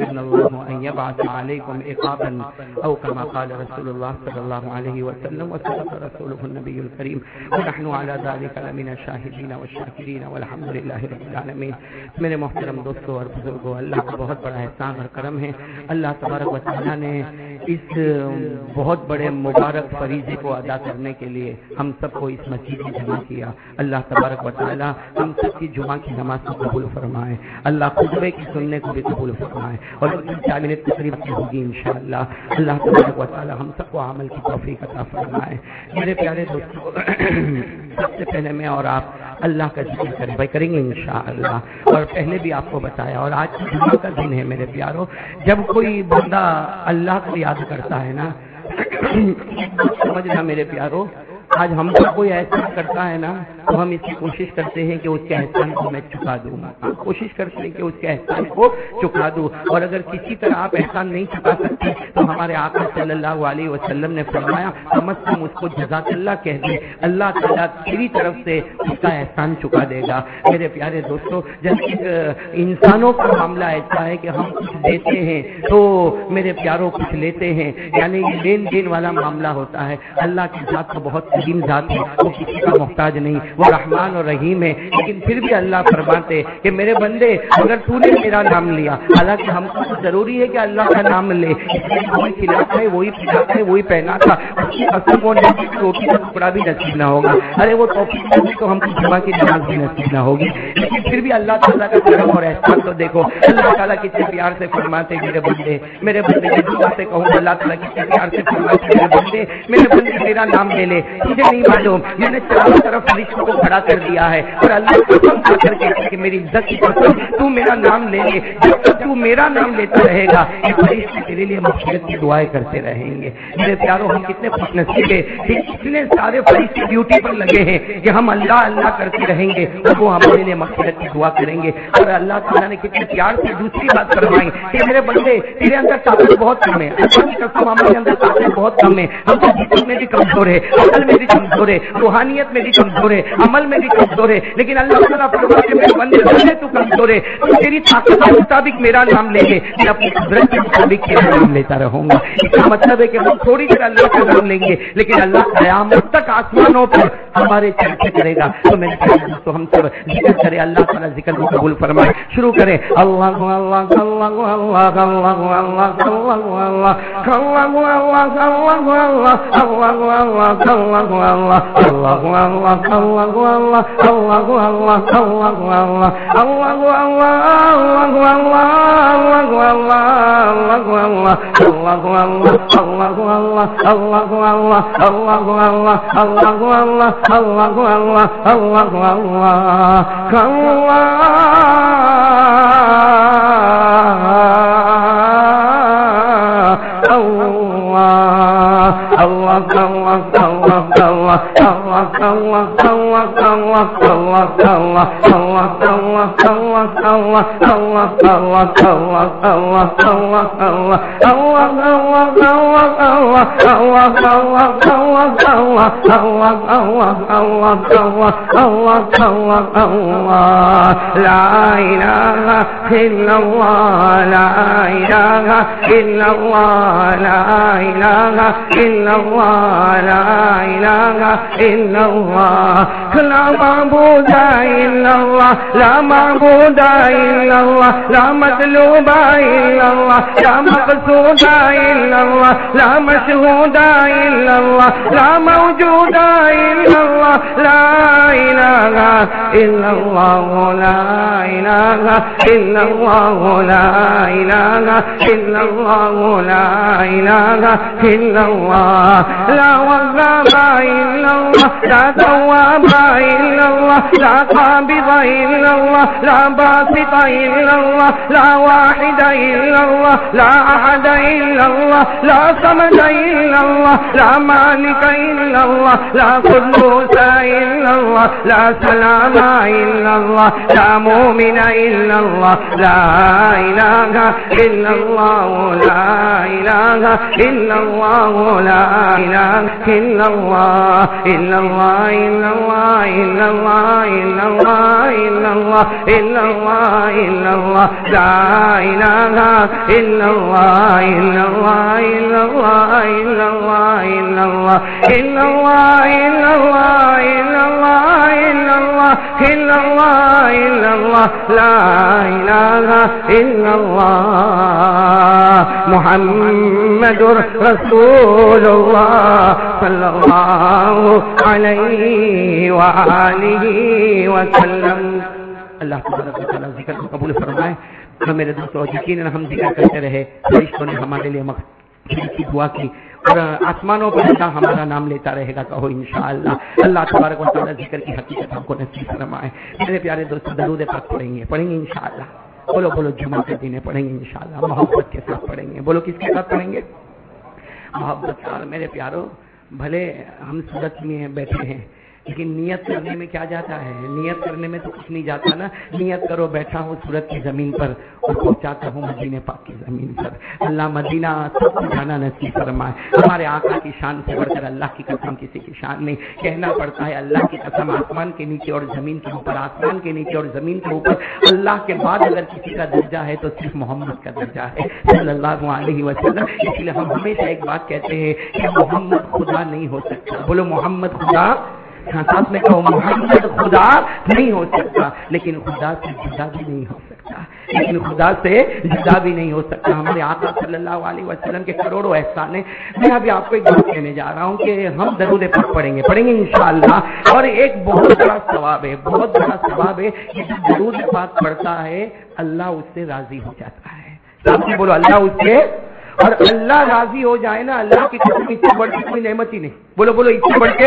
يوشكن الله أن يبعث عليكم عقابا أو كما قال رسول الله صلى الله عليه وسلم وصدق رسوله النبي الكريم ونحن على ذلك لمن الشاهدين والشاكرين والحمد لله رب العالمين. میرے محترم دوستوں اور بزرگوں، اللہ کا بہت بڑا احسان اور کرم ہے. اللہ تبارک و تعالیٰ نے اس بہت بڑے مبارک فریضے کو ادا کرنے کے لیے ہم سب کو اس مسجد میں جمع کیا. اللہ تبارک و تعالیٰ ہم سب کی جمعہ کی نماز کو قبول فرمائے. اللہ خطبے کی سننے کو بھی قبول فرمائے اور 4 منٹ تقریب کی ہوگی انشاءاللہ. اللہ تبارک و تعالیٰ ہم سب کو عمل کی توفیق عطا فرمائے. میرے پیارے دوستوں، سب سے پہلے میں اور آپ اللہ کا ذکر کریں، بھائی کریں گے انشاءاللہ. اور پہلے بھی آپ کو بتایا، اور آج جمعہ کا دن ہے میرے پیاروں. جب کوئی بندہ اللہ کو یاد کرتا ہے نا، سمجھنا میرے پیاروں، آج ہم کو کوئی احسان کرتا ہے نا تو ہم اس کی کوشش کرتے ہیں کہ اس کے احسان کو میں چکا دوں. کوشش کرتے ہیں کہ اس کے احسان کو چکا دوں. اور اگر کسی طرح آپ احسان نہیں چکا سکتے تو ہمارے آقا صلی اللہ علیہ وسلم نے فرمایا کم از کم اس کو جزاک اللہ کہہ دیں، اللہ تعالیٰ تیری طرف سے اس کا احسان چکا دے گا. میرے پیارے دوستوں، جب انسانوں کا معاملہ ایسا ہے کہ ہم کچھ دیتے ہیں تو میرے پیاروں کچھ لیتے ہیں، یعنی یہ لین دین والا معاملہ ہوتا ہے. اللہ کی ذات کو بہت عظیم ذات ہے، وہ کسی کا محتاج نہیں، وہ رحمان اور رحیم ہے. لیکن پھر بھی اللہ فرماتے کہ میرے بندے اگر تو نے میرا نام لیا، حالانکہ ہم کو ضروری ہے کہ اللہ کا نام لے، وہی کھلاتا ہے، وہی پلاتا ہے، وہی پہناتا، اس کی قسم وہ روٹی کا ٹکڑا بھی نصیب نہ ہوگا. ارے وہ توفیق نہیں تو ہم کو جمعہ کی نماز بھی نصیب نہ ہوگی. لیکن پھر بھی اللہ تعالیٰ کا کرم اور احسان تو دیکھو. اللہ تعالیٰ کتنے پیار سے فرماتے میرے بندے جب باتیں کہوں اللہ تعالیٰ کتنے پیار سے فرماتے میرے بندے میرا نام لے لے. مجھے نہیں معلوم، میں نے چاروں طرف فرشتوں کو کھڑا کر دیا ہے اور اللہ قسم کھا کر کہتے کہ میری عزت کی قسم تو میرا نام لے لے. جب تک تو میرا نام لیتا رہے گا یہ فرشتے تیرے لیے مغفرت کی دعائیں کرتے رہیں گے. میرے پیاروں، ہم کتنے خوش نصیب ہیں کہ اتنے سارے فرشتے ڈیوٹی پر لگے ہیں کہ ہم اللہ اللہ کرتے رہیں گے اور وہ ہمارے لیے مغفرت کی دعا کریں گے. اور اللہ تعالیٰ نے کتنے پیار سے دوسری بات فرمائی کہ میرے بندے تیرے اندر طاقت بہت کم ہے. اللہ کی قسم ہمارے اندر طاقت بہت کم ہے. ہم تو جسم میں بھی کمزور ہے، عقل میں بھی کمزور ہے، روحانیت میں بھی کمزور ہے، عمل میں بھی کمزور ہے. لیکن اللہ تعالیٰ فرماتے ہیں میرے بندے تو کمزور ہے، تو تیری طاقت کے مطابق میرا نام لے لے، میں اپنی قدرت کے مطابق تیرا نام لیتا رہوں گا. اس کا مطلب ہے کہ ہم تھوڑی دیر اللہ کا نام لیں گے لیکن اللہ قیامت تک آسمانوں پر ہمارے چرچے کرے گا. تو میں تو ہم سب ذکر کریں، اللہ تعالیٰ ذکر کو قبول فرمائے. شروع کریں. اللہ اللہ اللہ اللہ اللہ اللہ لا معبود إلا الله لا معبود إلا الله لا مطلوب إلا الله لا مقصود إلا الله لا مشهود إلا الله لا موجود إلا الله لا إله إلا الله لا إله إلا الله لا إله إلا الله لا إله إلا الله لا وهاب إلا الله لا تواب إلا الله لا قابض إلا الله لا باسط إلا الله لا واحد إلا الله لا أحد إلا الله لا صمد إلا الله لا مالك إلا الله لا قدوس إلا الله لا سلام إلا الله لا مؤمن إلا الله لا إله إلا الله لا إله إلا الله لا إله إلا الله إلا الله إلا الله إلا الله إلا الله إلا الله إلا الله إلا الله لا إله إلا الله إلا الله إلا الله إلا الله إلا الله إلا الله إلا الله إلا الله إلا الله إلا الله إلا الله لا إله إلا الله محمد رسول الله صلى الله عليه وآله وسلم. اللہ تبارک و تعالی ذکر کو قبول فرمائے. تو میرے دوستو یقیناً ہم ذکر کرتے رہے, فرشتوں نے ہمارے لیے کی دعا کی اور آسمانوں پر اللہ ہمارا نام لیتا رہے گا. کہو انشاءاللہ. اللہ تبارک و تعالی ذکر کی حقیقت ہم کو نصیب فرمائے. میرے پیارے دوستو درود پاک پڑھیں گے انشاءاللہ. بولو بولو جمعہ کے دن پڑھیں گے انشاءاللہ. محبت کے ساتھ پڑھیں گے. بولو کس کے ساتھ پڑھیں گے؟ محبت کے ساتھ. میرے پیارو بھلے ہم صورت میں بیٹھے ہیں لیکن نیت کرنے میں کیا جاتا ہے؟ نیت کرنے میں تو کچھ نہیں جاتا نا. نیت کرو بیٹھا ہوں صورت کی زمین پر اور پہنچاتا ہوں مدینے پاک کی زمین پر. اللہ مدینہ سب کو جانا نصیب فرمائے. ہمارے آقا کی شان سے بڑھ کر اللہ کی قسم کسی کی شان نہیں. کہنا پڑتا ہے اللہ کی قسم آسمان کے نیچے اور زمین کے اوپر, آسمان کے نیچے اور زمین کے اوپر اللہ کے بعد اگر کسی کا درجہ ہے تو صرف محمد کا درجہ ہے صلی اللہ علیہ وسلم. اس لیے ہم ہمیشہ ایک بات کہتے ہیں کہ محمد خدا نہیں ہو سکتا. بولو محمد خدا. ساتھ میں کہو محمد خدا نہیں ہو سکتا لیکن خدا سے جدا بھی نہیں ہو سکتا. لیکن خدا سے جدا بھی نہیں ہو سکتا. ہمارے آقا صلی اللہ علیہ وسلم کے کروڑوں احسان ہیں. میں ابھی آپ کو ایک بات کہنے جا رہا ہوں کہ ہم درود پاک پڑھیں گے انشاءاللہ. اور ایک بہت بڑا ثواب ہے, بہت بڑا ثواب ہے کہ جو درود پاک پڑھتا ہے اللہ اس سے راضی ہو جاتا ہے. سامنے بولو اللہ اس سے. اور اللہ راضی ہو جائے نا, اللہ کی قسم اس سے بڑھ کے کوئی نعمت ہی نہیں. بولو بولو اس سے بڑھ کے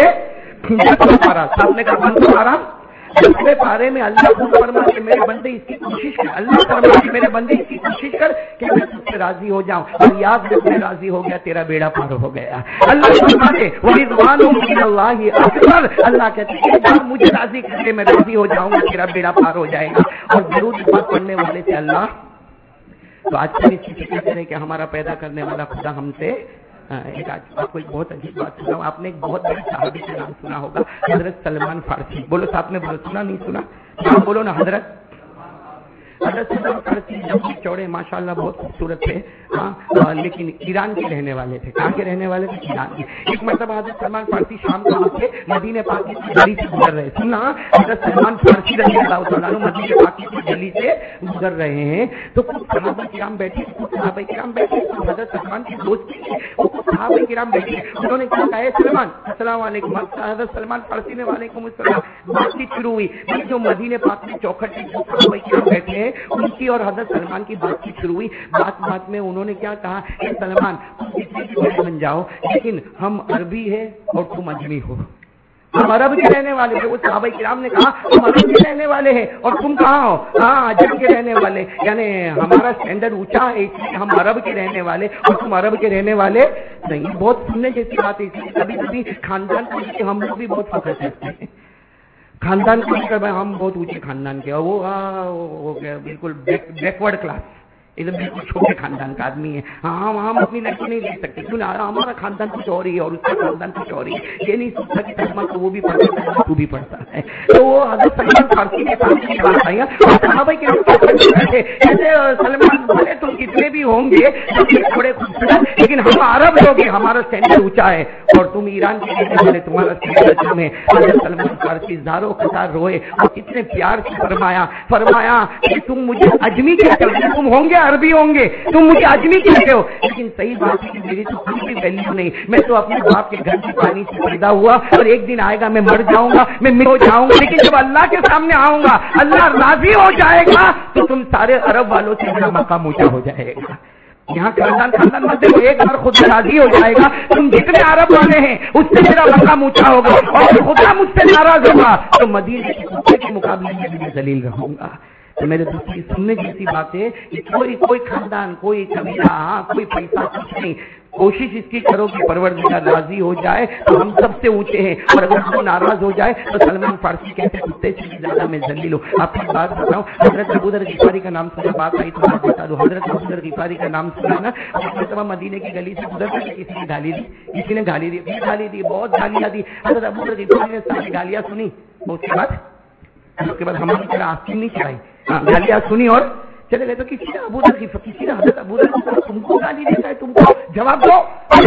سامنے کا بند پارا. دوسرے پارے میں اللہ خود فرما کہ میرے بندے اس کی کوشش کر. اللہ فرما کہ میرے بندے اس کی کوشش کر کہ میں تجھ سے راضی ہو جاؤں. اور یاد رکھ میں راضی ہو گیا تیرا بیڑا پار ہو گیا. اللہ فرماتے ورضوان من اللہ اکبر. اللہ کہتے ہیں مجھے راضی کر کے میں راضی ہو جاؤں گا تیرا بیڑا پار ہو جائے گا. اور درود پاک پڑھنے والے سے اللہ. تو آج کل اس چیز کہتے ہیں کہ ہمارا پیدا کرنے والا خدا ہم سے ایک آج آپ کو ایک بہت عجیب بات سنا. آپ نے ایک بہت بڑے صحابی کا نام سنا ہوگا, حضرت سلمان فارسی. بولو ساتھ میں بولو, سنا نہیں سنا؟ بولو نا. حضرت سلمان فارسی لمبے چوڑے ماشاءاللہ بہت خوبصورت تھے. ہاں لیکن ایران کے رہنے والے تھے. کہاں کے رہنے والے تھے؟ ایران کے. ایک مرتبہ حضرت سلمان فارسی شام کو آتے مدینے پاک کی گلی سے گزر رہے. سننا, حضرت سلمان فارسی رضی اللہ تعالیٰ عنہ مدینے پاک کی گلی سے گزر رہے ہیں تو کچھ صحابہ کرام بیٹھے. حضرت سلمان کے دوست صحابہ کرام بیٹھے. انہوں نے کیا کہا, سلمان السلام علیکم. حضرت سلمان فارسی نے وعلیکم السلام. بات چیت شروع ہوئی. جو مدینے پاک میں چوکھٹ میں جو صحابہ کرام بیٹھے ہیں ان کی اور حضرت سلمان کی بات چیت شروع ہوئی. بات میں انہوں نے کیا کہا, اے سلمان تم کتنے بھی بڑے بن جاؤ لیکن ہم عربی ہے اور تم اجمی ہو. ہم عرب کے رہنے والے تھے. وہ صحابہ کرام نے کہا ہم عرب کے رہنے والے ہیں اور تم کہاں ہو؟ ہاں عجم کے رہنے والے. یعنی ہمارا اسٹینڈرڈ اونچا ہے اس لیے ہم عرب کے رہنے والے اور تم عرب کے رہنے والے نہیں. بہت سننے جیسی بات ہے. کبھی کبھی خاندان کو ہم لوگ بھی بہت فخر کرتے ہیں. خاندان کو ہم بہت اونچے خاندان کے, وہ بالکل بیکورڈ کلاس, ادھر بالکل چھوٹے خاندان کا آدمی ہے. ہاں ہم اپنی لڑکی نہیں دے سکتے کیوں. ہمارا خاندان کچھ اور ہی ہے اور اس کا خاندان کچھ اور ہی ہے. یہ نہیں سوچتا کہ سلمان تو وہ بھی پڑھتا ہے تو بھی پڑھتا ہے. تو وہ حضرت سلمان فارسی کے سامنے کی بات آئی سلمان بولے تم کتنے بھی ہوں گے تھوڑے خوبصورت لیکن ہم عرب لوگ ہیں, ہمارا اسٹینڈرڈ اونچا ہے اور تم ایران کے رہنے والے تمہارا اسٹینڈرڈ کم ہے. حضرت سلمان فارسی زاروں قطار روئے اور کتنے پیار سے فرمایا کہ تم مجھے اجمی کہتے ہو, تم ہوں گے عربی ہوں گے, تم مجھے اجمی کہتے ہو لیکن صحیح بات ہے کہ میری تو کوئی بھی ویلیو نہیں. میں تو اپنے باپ کے گھر کے پانی سے پیدا ہوا اور ایک دن آئے گا میں مر جاؤں گا, میں مر جاؤں گا لیکن جب اللہ کے سامنے آؤں گا اللہ راضی ہو جائے گا تو تم سارے عرب والوں سے میرا مقام اونچا ہو جائے گا. یہاں خاندان مت دیکھو, ایک بار خود راضی ہو جائے گا تم جتنے عرب والے ہیں اس سے میرا مقام اونچا ہوگا اور خدا مجھ سے ناراض ہوگا تو مدینے کے مقابلے میں بھی ذلیل رہوں گا. تو میرے دوست سننے جیسی بات ہے کہ کوئی خاندان کوئی قبیلہ کوئی پیسہ کچھ نہیں. कोशिश इसकी करो कि परवरदिगार राजी हो जाए तो हम सबसे ऊंचे हैं, और अगर वो नाराज हो जाए तो सलमान फारसी कहते हैं कुत्ते से ज्यादा मैं जलील हूं। आपको एक बात बताऊं, हजरत अबू दर गिफारी का नाम सुना, बात आई तो बता दो। हजरत अबू दर गिफारी का नाम सुना ना, तमाम मदीने की गली से गुजर कर किसी ने गाली दी, किसी ने गाली दी, बहुत गालियां दी। हजरत अबू दर गिफारी ने सारी गालियां सुनी, उसके बाद हमारी तरह आस्तीन नहीं चढ़ाई, गालियां सुनी और चले गए। तो किसी ने हजरत अबू दर तुमको गाली देता है, तुमको जवाब दो।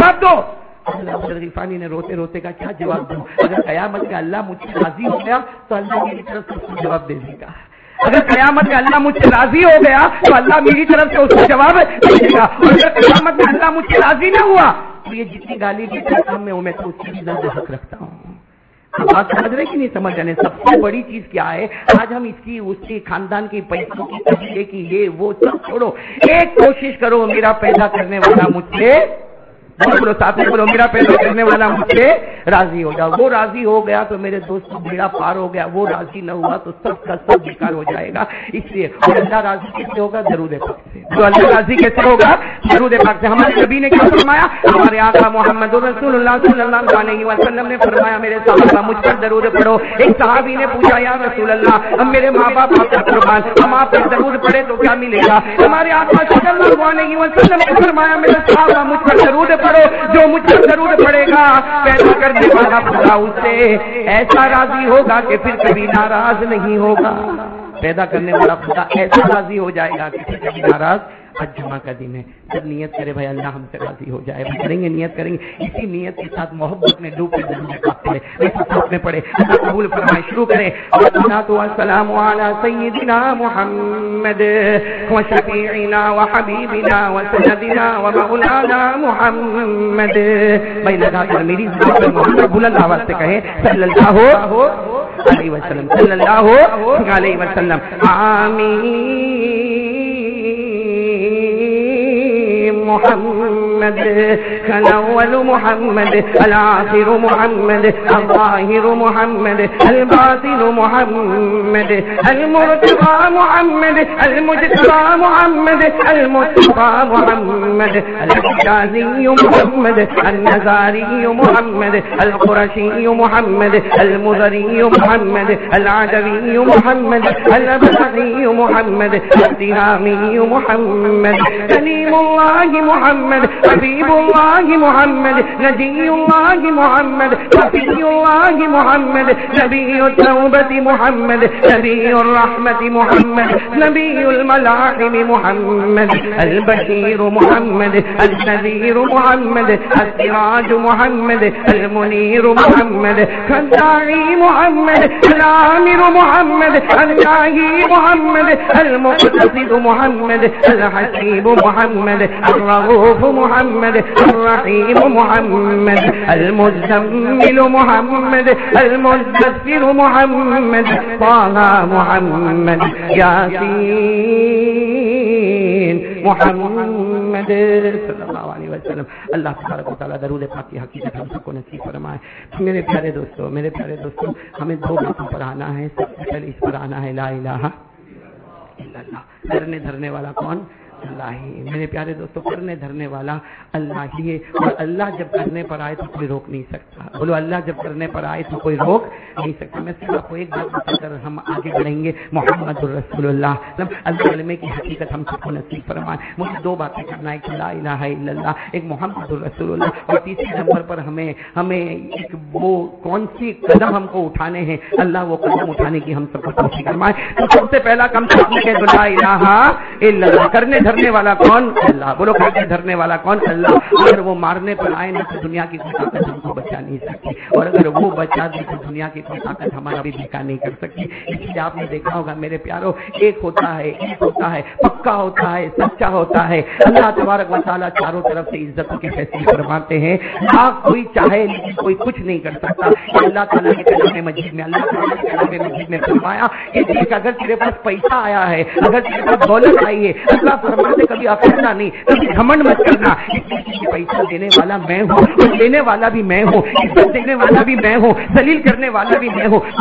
अबू दर गिफारी ने रोते रोते का क्या जवाब दूं? अगर कयामत में अल्लाह मुझसे राजी हो गया तो अल्लाह मेरी तरफ से उसको जवाब दे देगा। अगर कयामत में अल्लाह मुझसे राजी हो गया तो अल्लाह मेरी तरफ से उसको जवाब दे देगा, और अगर कयामत में अल्लाह मुझसे राजी न हुआ तो ये जितनी गाली देता काम में मैं तो उसकी भी ज्यादा हक रखता हूँ। बात समझ रहे कि नहीं समझ रहे? सबसे बड़ी चीज क्या है, आज हम इसकी उसकी खानदान की पैसों की कबीले की ये वो सब छोड़ो, एक कोशिश करो मेरा पैदा करने वाला मुझसे, बोलो साथ में बोलो, मेरा पैदा करने वाला मुझसे राजी हो जाओ। वो राजी हो गया तो मेरे दोस्त बेड़ा पार हो गया, वो राजी न हुआ तो सब का सब बेकार हो जाएगा। इसलिए अल्लाह राजी कैसे होगा? दरूद पाक से। तो अल्लाह राजी कैसे होगा? दरूद पाक से। हमारे नबी ने क्या फरमाया? हमारे आका मोहम्मद रसूलुल्लाह सल्लल्लाहु अलैहि वसल्लम ने फरमाया मेरे सहाबा मुझ पर दरूद पढ़ो। एक सहाबी ने पूछा या रसूल अल्लाह, हम मेरे माँ बाप आपका कुर्बान, हम आप पर दरूद पढ़े तो क्या मिलेगा? हमारे आका सल्लल्लाहु अलैहि वसल्लम ने फरमाया मेरे सहाबा मुझ पर दरूद पढ़ो, जो मुझ पर दरूद पड़ेगा पैदा करने वाला खुदा उससे ऐसा राजी होगा कि फिर कभी नाराज नहीं होगा। पैदा करने वाला खुदा ऐसा राजी हो जाएगा कि फिर कभी नाराज। आज जुमा का दिन है, जब नियत करे भाई अल्लाह हमसे राजी हो जाए, करेंगे नियत करेंगे, इसी नियत के साथ मोहब्बत में डूब के साथ में पड़े। अल्लाह कबूल फरमाए। शुरू करें। अस्सलातु वस्सलामु अला सय्यिदिना मुहम्मद व शफीइना व हबीबिना व सय्यदिना व मौलाना मुहम्मद। भाई लगाकर मेरी ज़ुबान पर मोहम्मद बुलंद आवाज से कहें सल्लल्लाहु अलैहि वसल्लम, सल्लल्लाहु अलैहि वसल्लम। आमीन। محمد الأول محمد الآخر محمد الظاهر محمد الباطن محمد المرتضى محمد المجتبى محمد المصطفى محمد الحجازي محمد النزاري محمد القرشي محمد المزري محمد العدوي محمد الأبلغي محمد التهامي محمد كليم الله محمد حبيب الله محمد نجي الله محمد وفي الله محمد نبي التوبة محمد نبي الرحمة محمد نبي الملاحم محمد البشير محمد النذير محمد السراج محمد المنير محمد الداعي محمد الآمر محمد الناهي محمد المقتصد محمد الحسيب محمد الرؤوف محمد الرحيم محمد المزمل محمد المدثر محمد طه محمد ياسين محمد صلی اللہ علیہ وسلم. اللہ تبارک و تعالیٰ درود پاک کی حقیقت ہم سب کو نصیب فرمائے. میرے پیارے دوستوں ہمیں دو باتوں پر آنا ہے. سب سے پہلے اس پر آنا ہے لا الہ الا اللہ. کرنے دھرنے والا کون؟ اللہ ہی. میرے پیارے دوستوں کرنے دھرنے والا اللہ ہی ہے, اور اللہ جب کرنے پر آئے تو کوئی روک نہیں سکتا. بولو اللہ جب کرنے پر آئے تو کوئی روک نہیں سکتا. میں صرف آپ کو ایک بات بتا کر ہم آگے بڑھیں گے. محمد الرسول اللہ اللہ علم کی حقیقت ہم سب کو نصیب فرمائے. مجھے دو باتیں کرنا ہے, کہ لا الہ الا اللہ, ایک محمد الرسول اللہ, اور تیسرے نمبر پر ہمیں ایک وہ کون سی قدم ہم کو اٹھانے ہیں, اللہ وہ قدم اٹھانے کی ہم سب کو توفیق فرمائے. تو سب سے پہلا کم لا الہ الا اللہ. کرنے دھرنے والا کون؟ اللہ. بولو کرنے دھرنے والا کون؟ اللہ. اگر وہ مارنے پر آئے نا تو دنیا کی کوئی طاقت ہم کو بچا نہیں سکتی, اور اگر وہ بچا دی تو دنیا کی کوئی طاقت ہمارا بھی دھیکا نہیں کر سکتی. اس لیے آپ نے دیکھا ہوگا میرے پیاروں, ایک ہوتا ہے پکا ہوتا ہے, سچا ہوتا ہے. اللہ تبارک و تعالیٰ چاروں طرف سے عزتوں کے فیصلے فرماتے ہیں. کوئی چاہے لیکن کوئی کچھ نہیں کر سکتا. اللہ تعالیٰ کے کلام مجید میں فرمایا کہ اگر تیرے پاس پیسہ آیا ہے, اگر تیرے پاس دولت آئی ہے, اللہ फरमाते कभी अफसोस नहीं, कभी घमंड मत करना, इसलिए पैसा देने वाला मैं हूँ, लेने वाला भी मैं हूँ, इज्जत देने वाला भी मैं हूँ, दलील करने वाला भी मैं हूँ।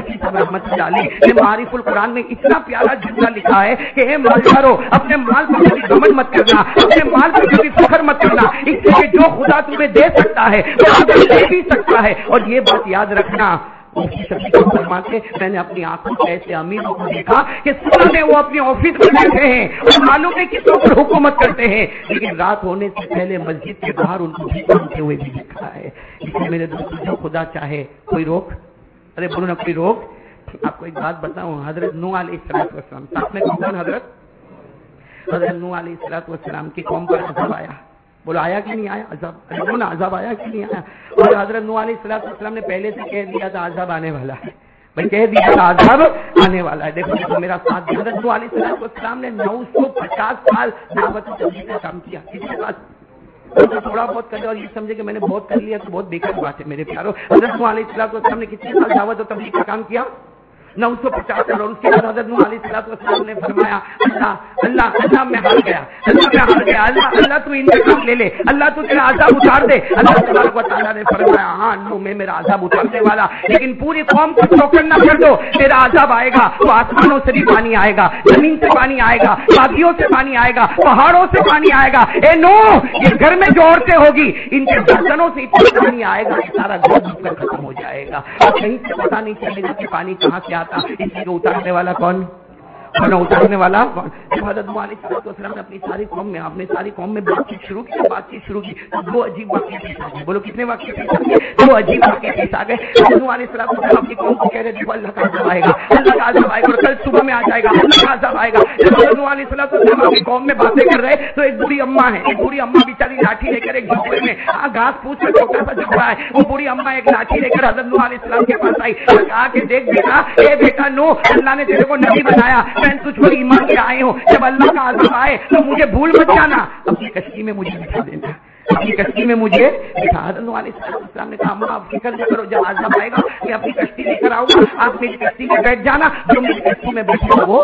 मारिफुल कुरान में इतना प्यारा जुमला लिखा है कि हे मालदारो, अपने माल पर कभी घमंड मत करना, अपने माल पर कभी फख्र मत करना, इसलिए जो खुदा तुम्हें दे सकता है वो दे भी सकता है। और ये बात याद रखना, फरमाते मैंने अपनी आंखों से ऐसे अमीरों को देखा कि सुबह में वो अपने ऑफिस में बैठे हैं और मालूम है किसके ऊपर हुकूमत करते हैं, लेकिन रात होने से पहले मस्जिद के बाहर उनको भीखते हुए भी देखा है। इसलिए मेरे दोस्तों, जो खुदा चाहे कोई रोक, अरे बोलो ना कोई रोक। आपको एक बात बताऊं, हजरत नूह अलैहिस्सलाम, साथ में कौन? हजरत नूह अलैहिस्सलाम की कौम पर अज़ाब आया। बोलो आया कि नहीं आया अज़ाब? बोलो ना अज़ाब आया कि नहीं आया? और हजरत नूह अलैहिस्सलाम ने पहले से कह दिया था अज़ाब आने वाला है, भाई कह दिया था अज़ाब आने वाला है। देखो मेरा साथ, हजरत नूह अलैहिस्सलाम ने 950 साल दावत तबलीग का काम किया। किसके पास? तो थोड़ा बहुत कर, और ये समझे कि मैंने बहुत कर लिया तो बहुत बेकार बात है मेरे प्यारों। हजरत नूह अलैहिस्सलाम ने कितने साल दावत और तबलीग का काम किया? 950 साल। और उसके बाद हजरत नूह अलैहिस्सलाम ने फरमाया अल्लाह अल्लाह अल्लाह मैं हार गया, अल्लाह मैं हार गया, अल्लाह अल्लाह तू इंतकाम ले ले, अल्लाह तू तेरा अज़ाब उतार दे। अल्लाह तबारक व तआला ने फरमाया हाँ नूह मैं मेरा अज़ाब उतारने वाला, लेकिन पूरी कौम को चौकन न कर दो, तेरा अज़ाब आएगा तो आसमानों से भी पानी आएगा, जमीन से पानी आएगा, वादियों से पानी आएगा, पहाड़ों से पानी आएगा। ए नूह, ये घर में जो औरतें होगी इनके बर्तनों से इतना पानी आएगा कि सारा घर डूबकर खत्म हो जाएगा और कहीं से पता नहीं चलेगा कि पानी कहाँ से आता। इसलिए उतारने वाला कौन? उतारने वाला कौन? हज़रत नूह अलैहिस्सलाम ने अपनी सारी कौम में बातचीत शुरू की तो दो अजीब वाक़ये पेश आ गए। बोलो कितने वाक़ये पेश आ गए? दो अजीब वाक़ये पेश आ गए। नूह अलैहिस्सलाम अपनी कौम को कह रहे देखो अल्लाह का अज़ाब आएगा, अल्लाह का अज़ाब आएगा और कल सुबह में आ जाएगा, अल्लाह का अज़ाब आएगा। जब नूह अलैहिस्सलाम अपनी कौम में बातें कर रहे तो एक बूढ़ी अम्मा है, एक बूढ़ी अम्मा बेचारी लाठी लेकर एक झोपड़े में घास फूस में छोटा सा झोपड़ा है, वो बूढ़ी अम्मा एक लाठी लेकर हज़रत नूह अलैहिस्सलाम के पास आई और कहा कि देख बेटा, ए बेटा नूह, अल्लाह ने तेरे को नबी बनाया, मैं तुझ पर ईमान ले आए हूँ, जब अल्लाह का अज़ाब आए तो मुझे भूल मत जाना, अपनी कश्ती में मुझे बिठा देना, अपनी कश्ती में मुझे बिठा। हज़रत नूह अलैहिस्सलाम ने कहा अम्मा आप फिक्र न करो, जब अज़ाब आएगा मैं अपनी कश्ती लेकर आऊंगा, आप मेरी कश्ती में बैठ जाना, जो मेरी कश्ती में बैठेगा वो।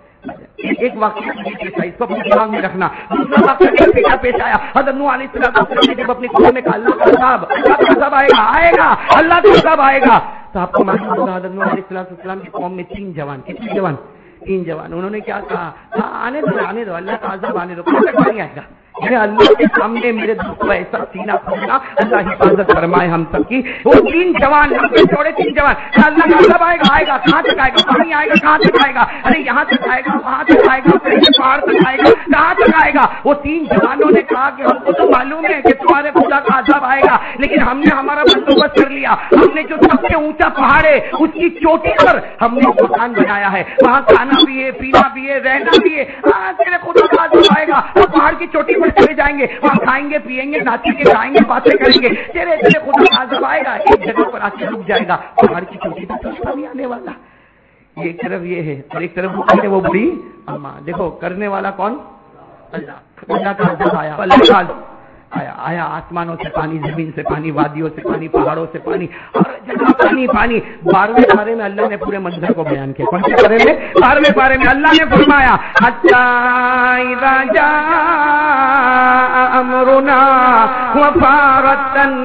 एक वाक़या इसको अपने दिमाग में रखना। दूसरा वाक़या पेश आया, हज़रत नूह अलैहिस्सलाम ने जब अपनी कौम में कहा अल्लाह का अज़ाब आएगा, अल्लाह का अज़ाब आएगा, तो आपको मालूम होगा हज़रत नूह अलैहिस्सलाम की कौम में 3 जवान, कितने जवान? 3 जवान। उन्होंने क्या कहा? हाँ आने दो, अल्लाह का अज़ाब आने दो, नहीं आएगा। अल्लाह के सामने मेरे दोस्तों ऐसा सीना खोलना, अल्लाह हिफाजत फरमाए हम सबकी। वो 3 जवान, छोड़े 3 जवान, अल्लाह का अज़ाब आएगा, कहाँ तक आएगा? पानी आएगा, कहाँ तक आएगा? अरे यहाँ तक आएगा, वहां तक आएगा, पहाड़ तक आएगा, कहाँ तक आएगा? वो 3 जवानों ने कहा कि हमको तो मालूम है कि तुम्हारे खुदा का अज़ाब आएगा, लेकिन हमने हमारा बंदोबस्त कर लिया, हमने जो सबसे ऊंचा पहाड़ है उसकी चोटी पर हमने मकान बनाया है, वहां खाना भी है, पीना भी है, रहना भी है। तेरे खुदा का अज़ाब आएगा तो पहाड़ की चोटी चले जाएंगे, वहां खाएंगे पिएंगे नाचेंगे गाएंगे बातें करेंगे, तेरे खुदा का अज़ाब आएगा, एक जगह पर आके रुक जाएगा, पहाड़ की चोटी पर तो नहीं आने वाला। एक तरफ ये है और एक तरफ वो बुरी अम्मा। देखो करने वाला कौन? अल्लाह। अल्लाह का अज़ाब आया, अल्लाह आया आसमानों से पानी, जमीन से पानी, वादियों से पानी, पहाड़ों से पानी, हर जगह पानी पानी। 12वें पारे में अल्लाह ने पूरे मंजर को बयान किया। कौन से पारे में? 12वें पारे में अल्लाह ने फरमाया हत्ता इज़ा जाअ अमरुना व फारतन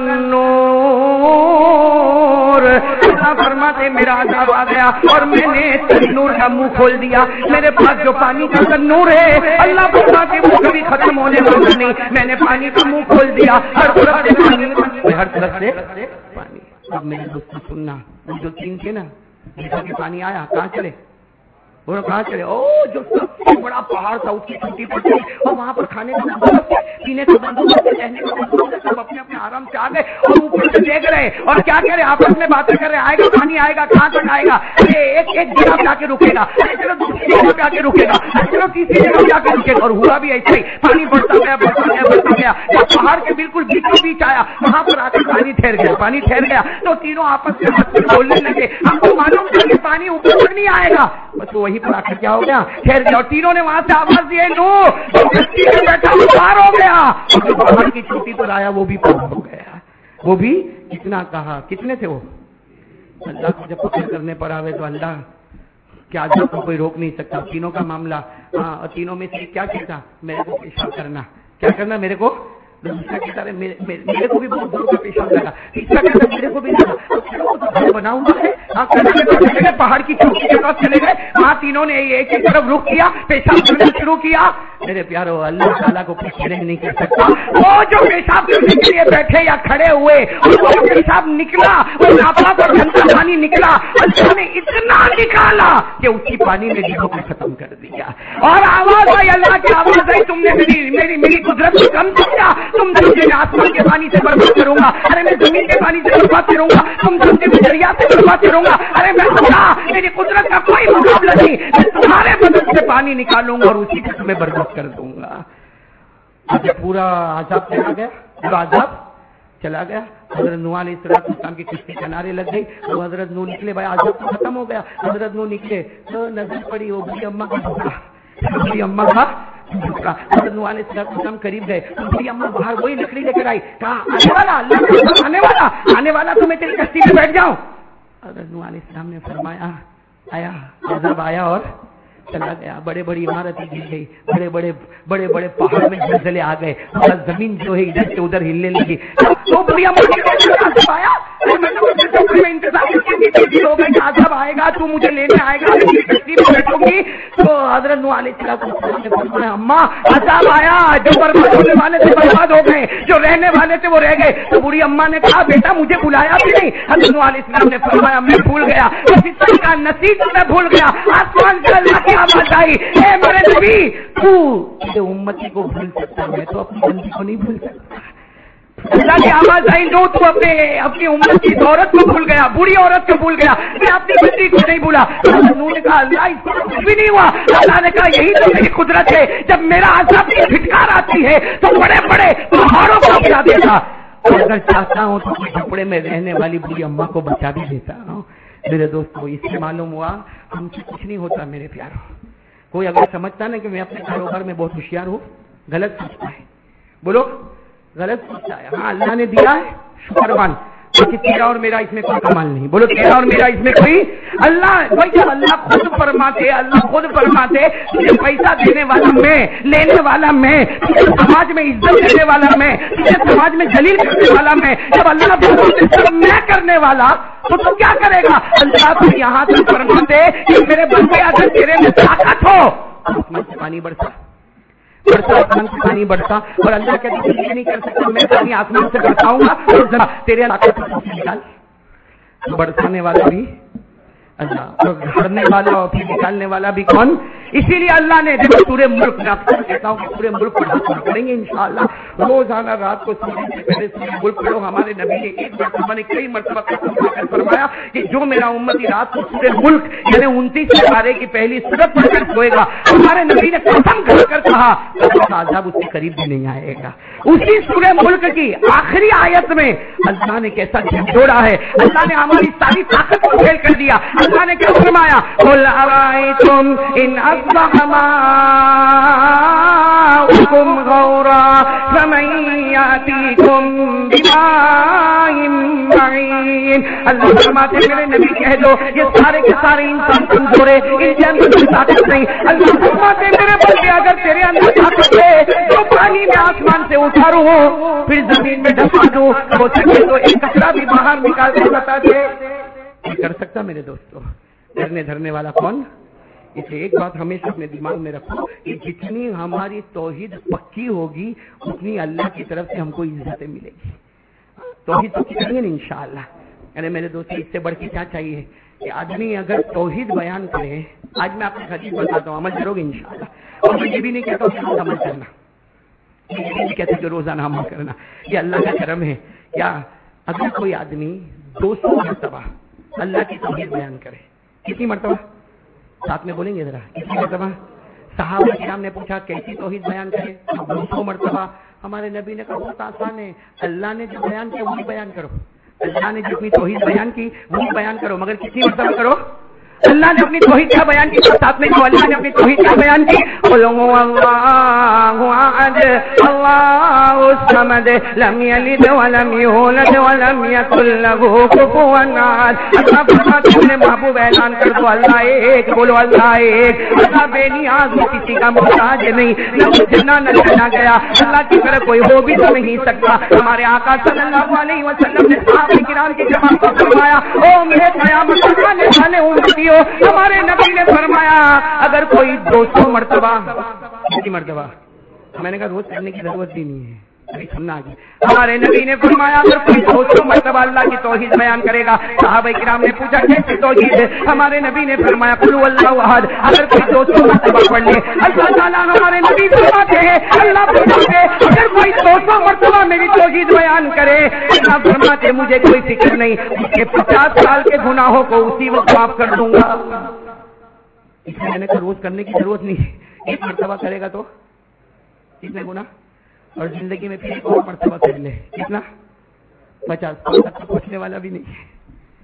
नूर, अल्लाह फरमाते मेरा अज़ाब आ गया और मैंने तन्नूर का मुंह खोल दिया, मेरे पास जो पानी का तन्नूर है अल्लाह फरमाते वो कभी खत्म होने वाला नहीं, मैंने पानी का मुंह खोल दिया, हर तरफ से पानी, हर तरफ से पानी। अब मेरे दोस्तों सुनना, जो 3 थे ना, जैसा कि पानी आया कहाँ चले? वो कहाँ चले? ओ जो सबसे बड़ा पहाड़ था उसकी चोटी पर चले और वहां पर खाने का बंदोबस्त, पीने का बंदोबस्त, रहने का बंदोबस्त, सब अपने अपने आराम से आ गए और ऊपर से देख रहे और क्या कह रहे? आपस में बातें कर रहे, आएगा पानी आएगा, कहाँ तक आएगा? अरे एक जगह पे आके रुकेगा, अरे चलो दूसरी जगह पे आके रुकेगा, अरे चलो तीसरी जगह पे आके रुकेगा। और हुआ भी ऐसा ही, पानी बढ़ता गया बढ़ता गया बढ़ता गया, जब पहाड़ के बिल्कुल बीचों बीच आया वहां पर आकर पानी ठहर गया तो तीनों आपस में बोलने लगे, हमको मालूम था कि पानी ऊपर तक नहीं आएगा, बस वहीं पर आकर क्या हो गया? ठहर गया। और तीनों ने वहां से आवाज दी नूह कश्ती में बैठा पार हो गया, और जो पहाड़ की चोटी पर आया वो भी पार हो गया। वो भी कितना कहा, कितने थे वो? अल्लाह को जब पकड़ करने पर आवे तो अल्लाह کیا عذاب کو کوئی روک نہیں سکتا. تینوں کا معاملہ, ہاں تینوں میں سے کیا کہتا, میرے کو پیشاب کرنا, کیا کرنا میرے کو, دوسرا کہتا ہے میرے کو بھی بہت زور کا پیشاب لگا, تیسرا کہتا ہے میرے کو بھی لگا, بناؤں گا پہاڑ کی چوکی کے پاس چلے گئے, وہاں تینوں نے ایک ایک طرف رخ کیا, پیشاب کرنا شروع کیا. میرے پیارو اللہ تعالیٰ کو کچھ نہیں کر سکتا. وہ جو پیشاب کرنے کے لیے بیٹھے یا کھڑے ہوئے, وہ پیشاب نکلا, وہ ناپاک اور گندا پانی نکلا, اللہ نے اتنا نکالا کہ اسی پانی نے جیو کو ختم کر دیا. اور آواز آئی, اللہ کی آواز آئی, تم نے میری قدرت کو کم سمجھا, تم سمجھے میں آسمان کے پانی سے برباد کروں گا, ارے میں زمین کے پانی سے برباد کروں گا, تم سمجھے میں دریا سے برباد کروں گا, ارے میں سمجھا میری قدرت کا کوئی مقابلہ نہیں, میں تمہارے بدن سے پانی نکالوں گا اور اسی سے تمہیں برباد کر دوں گا. پورا عذاب چلا گیا, پورا عذاب چلا گیا. حضرت نوح علیہ السلام کی کشتی کنارے لگ گئی, وہ حضرت نوح نکلے, بھائی عذاب تو ختم ہو گیا. حضرت نوح نکلے تو نظر پڑی وہ بڑی اماں کا ٹکڑا, بڑی اماں کا ٹکڑا. حضرت نوح علیہ السلام قریب گئے, بڑی اماں باہر وہی لکڑی لے کر آئی, کہا آنے والا, اللہ آنے والا, تو میں تیری کشتی میں بیٹھ جاؤں. حضرت نوح علیہ السلام نے فرمایا, آیا عذاب آیا اور چلا گیا. بڑے بڑی عمارتیں گر گئی, بڑے بڑے پہاڑ میں زلزلے آ گئے, زمین جو ہے ادھر سے ادھر ہلنے لگی. تو بڑی آیا, عذاب آئے گا, تو مجھے لینے آئے گا, بیٹھوں گی. تو حضرت نوح علیہ السلام نے فرمایا, اماں عذاب آیا, جو برباد ہونے والے تھے برباد ہو گئے, جو رہنے والے تھے وہ رہ گئے. تو بوڑھی اماں نے کہا, بیٹا مجھے بلایا بھی نہیں. حضرت نوح علیہ السلام نے فرمایا, میں بھول گیا, فطرت کا نصیب میں بھول گیا. آسمان سے اللہ کی آواز آئی, اے میرے نبی, تو امتی کو بھول سکتا, میں تو اپنی بندی کو نہیں بھول سکتا. اللہ کی آواز آئی, جو تو اپنی امت کی عورت کو بھول گیا, بوڑھی عورت کو بھول گیا, میں اپنی بندی کو نہیں بھولا. انہوں نے کہا, اللہ اس کو کچھ بھی نہیں ہوا. اللہ نے کہا, یہی تو میری قدرت ہے, جب میرا عذاب کی پھٹکار آتی ہے تو بڑے بڑے پہاڑوں کو بچا دیتا, اور اگر چاہتا ہوں تو جھپڑے میں رہنے والی بوڑھی اماں کو بچا بھی دیتا ہوں. میرے دوستو, اس سے معلوم ہوا ہم سے کچھ نہیں ہوتا. میرے پیارو, کوئی اگر سمجھتا نا کہ میں اپنے کاروبار میں بہت ہوشیار ہوں, غلط سوچتا ہے. بولو, غلط سوچتا ہے. ہاں اللہ نے دیا ہے, شکر مان, کہ تیرا اور میرا اس میں کوئی کمال نہیں. بولو, تیرا اور میرا اس میں کوئی, اللہ جب اللہ خود فرماتے تجھے پیسہ دینے والا میں, لینے والا میں, تجھے سماج میں عزت دینے والا میں, تجھے سماج میں ذلیل کرنے والا میں, جب اللہ میں کرنے والا, تو کیا کرے گا. اللہ تو یہاں تک فرماتے کہ میرے بندے اگر تیرے میں طاقت ہو, آسمان سے پانی برسا, آسمان سے پانی برسا, اور اللہ کہتے ہیں یہ نہیں کر سکتا, میں پانی آسمان سے برساؤں گا, اور تیرے طاقت نکال. برسانے والا بھی اللہ, اور بھرنے والا اور پھر نکالنے والا بھی کون. اسی لیے اللہ نے جب پورے ملک میں, اکثر کہتا ہوں کہ پورے ملک پڑھا کریں گے انشاءاللہ, روزانہ رات کو سونے سے پہلے پورے ملک پڑھو. ہمارے نبی نے ایک مرتبہ نے کئی مرتبہ فرمایا کہ جو میرا امتی رات کو پورے ملک یعنی 29 سپارے کی پہلی سورت پڑھ کر سوئے گا, ہمارے نبی نے قسم کھا کر کہا عذاب اس کے قریب بھی نہیں آئے گا. اسی سورہ ملک کی آخری آیت میں اللہ نے کیسا جھنجھوڑا ہے, اللہ نے ہماری ساری طاقت کو فیل کر دیا. اللہ نے کیا فرمایا, قل ارائیتم ان اصبح ماؤکم غورا فمن یاتیکم بماء معین. اللہ فرماتے میرے نبی کہہ دو یہ سارے کے سارے انسان کمزور ہیں, ان کے اندر کوئی طاقت نہیں. اللہ فرماتے میرے بندے اگر تیرے اندر طاقت ہے تو پانی میں آسمان سے اتاروں, پھر زمین میں ڈھسا دوں, ہو سکے تو ایک کچرا بھی باہر نکال کے بتا دے. کر سکتا میرے دوستو, ڈرنے دھرنے والا کون. اسے ایک بات ہمیشہ اپنے دماغ میں رکھو کہ جتنی ہماری توحید پکی ہوگی اتنی اللہ کی طرف سے ہم کو عزتیں ملے گی. توحید پکی کریں گے انشاءاللہ. ارے میرے دوست, اس سے بڑھ کے کیا چاہیے کہ آدمی اگر توحید بیان کرے. آج میں آپ کو حدیث بتاتا ہوں, عمل کرو گے انشاءاللہ. اور میں یہ بھی نہیں کہتا ہوں عمل کرنا, یہ بھی نہیں کہتے کہ روزانہ عمل کرنا, یہ اللہ کا کرم ہے. کیا اگر کوئی آدمی 200 مرتبہ اللہ کی توحید بیان کرے, کتنی مرتبہ, ساتھ میں بولیں گے ذرا, کتنی مرتبہ. صحابہ کرام نے پوچھا کیسی توحید بیان کرے, 200 مرتبہ. ہمارے نبی نے کہا بہت آسان ہے, اللہ نے جو بیان کیا وہی بیان کرو. اللہ نے جتنی توحید بیان کی وہی بیان کرو, مگر کتنی مرتبہ کرو. اللہ نے اپنی توحید کیا بیان کی, ساتھ میں جو اللہ نے اپنی توحید کیا بیان کی, اللہ احد اللہ الصمد لم یلد ولم یولد ولم یکن لہ کفوا احد. اللہ فرماتے ہیں محبوب اعلان کر دو اللہ ایک، بولو اللہ ایک. اللہ بے نیاز ہو، کسی کا محتاج نہیں، نہ جنا نہ جنا گیا. اللہ کی طرح کوئی ہو بھی تو نہیں سکتا. ہمارے آقا صلی اللہ علیہ وسلم نے صحابہ کرام کی جماعت کو فرمایا او میرے قیامت آنے والے امتیوں، ہمارے نبی نے فرمایا اگر کوئی 200 مرتبہ، کتنی مرتبہ؟ میں نے کہا روز کرنے کی ضرورت بھی نہیں ہے، سننا آگے. ہمارے نبی نے فرمایا اگر کوئی 200 مرتبہ اللہ کی توحید بیان کرے گا. صحابہ کرام نے پوچھا کیسی توحید ہے؟ ہمارے نبی نے فرمایا قل هو اللہ احد. اگر کوئی 200 مرتبہ پڑھ لے اللہ تعالیٰ، ہمارے نبی فرماتے ہیں اللہ فرماتے اگر کوئی 200 مرتبہ میری توحید بیان کرے، اللہ فرماتے مجھے کوئی فکر نہیں، اس کے 50 سال کے گناہوں کو اسی وقت معاف کر دوں گا. اس لیے میں نے کہا روز کرنے کی ضرورت نہیں، ایک مرتبہ کرے گا تو کتنے گناہ، اور زندگی میں پھر ایک اور مرتبہ کر لے کتنا، 50 تک پہنچنے والا بھی نہیں ہے،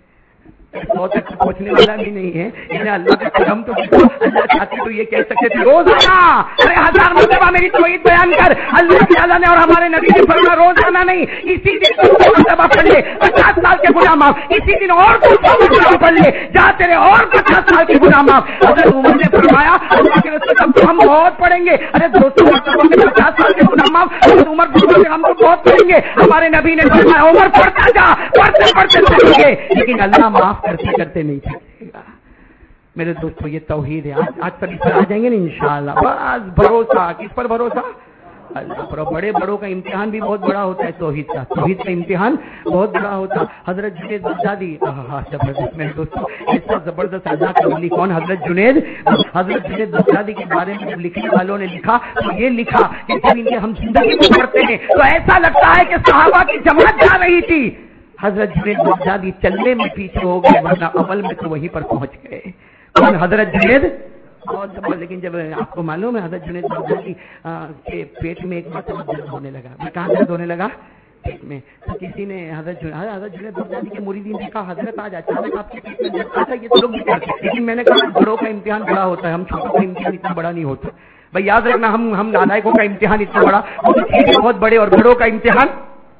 100 تک پہنچنے والا بھی نہیں ہے. انہیں اللہ کا کرم تو اللہ چاہتے تو یہ کہہ سکتے تھے روزانہ ارے 1000 مرتبہ میری توحید بیان کر. اللہ تعالیٰ نے اور ہمارے نبی نے فرمایا روزانہ نہیں، اسی دن 200 مرتبہ پڑھ لے 50 سال کے گناہ معاف، اسی دن اور 200 مرتبہ پڑھ لے جا تیرے اور 50 سال کے گناہ معاف. حضرت عمر نے فرمایا اللہ کے رسول ہم بہت پڑھیں گے، ارے 200 مرتبہ میں 50 سال کے گناہ معاف. حضرت عمر فرماتے ہم تو بہت پڑھیں گے. ہمارے نبی نے فرمایا عمر پڑھتا جا، پڑھتے پڑھتے چلیں گے لیکن اللہ معاف کرتے کرتے نہیں تھکے گا. میرے دوستو یہ توحید ہے. آج سب اس پر آ جائیں گے نا انشاءاللہ. بس بھروسہ کس پر؟ بھروسہ اللہ پر. بڑے بڑوں کا امتحان بھی بہت بڑا ہوتا ہے توحید کا. توحید کا امتحان بہت بڑا ہوتا. حضرت جنید بغدادی زبردست میرے دوستو، ایسا زبردست اللہ کا ولی کون؟ حضرت جنید. حضرت جنید بغدادی کے بارے میں جب لکھنے والوں نے لکھا تو یہ لکھا کہ جب ان کے ہم زندگی میں پڑھتے ہیں تو ایسا لگتا ہے کہ صحابہ کی جماعت جا رہی تھی. حضرت جنید بغدادی چلنے میں پیچھے ہو گئے ورنہ عمل میں تو وہیں پر پہنچ گئے. کون؟ حضرت جنید. بہت زبردست. لیکن جب آپ کو معلوم ہے حضرت جنید بغدادی کے پیٹ میں ایک مرتبہ درد ہونے لگا. کہاں درد ہونے لگا؟ پیٹ میں. تو کسی نے حضرت جنید بغدادی کے مریدین نے کہا حضرت آج اچانک آپ کے پیٹ میں درد آتا ہے، یہ تو لوگ بھی کرتے ہیں. لیکن میں نے کہا بڑوں کا امتحان بڑا ہوتا ہے، ہم چھوٹوں کا امتحان اتنا بڑا نہیں ہوتا. بھائی یاد رکھنا ہم نالائقوں کا امتحان اتنا بڑا بہت بڑے، اور بڑوں کا امتحان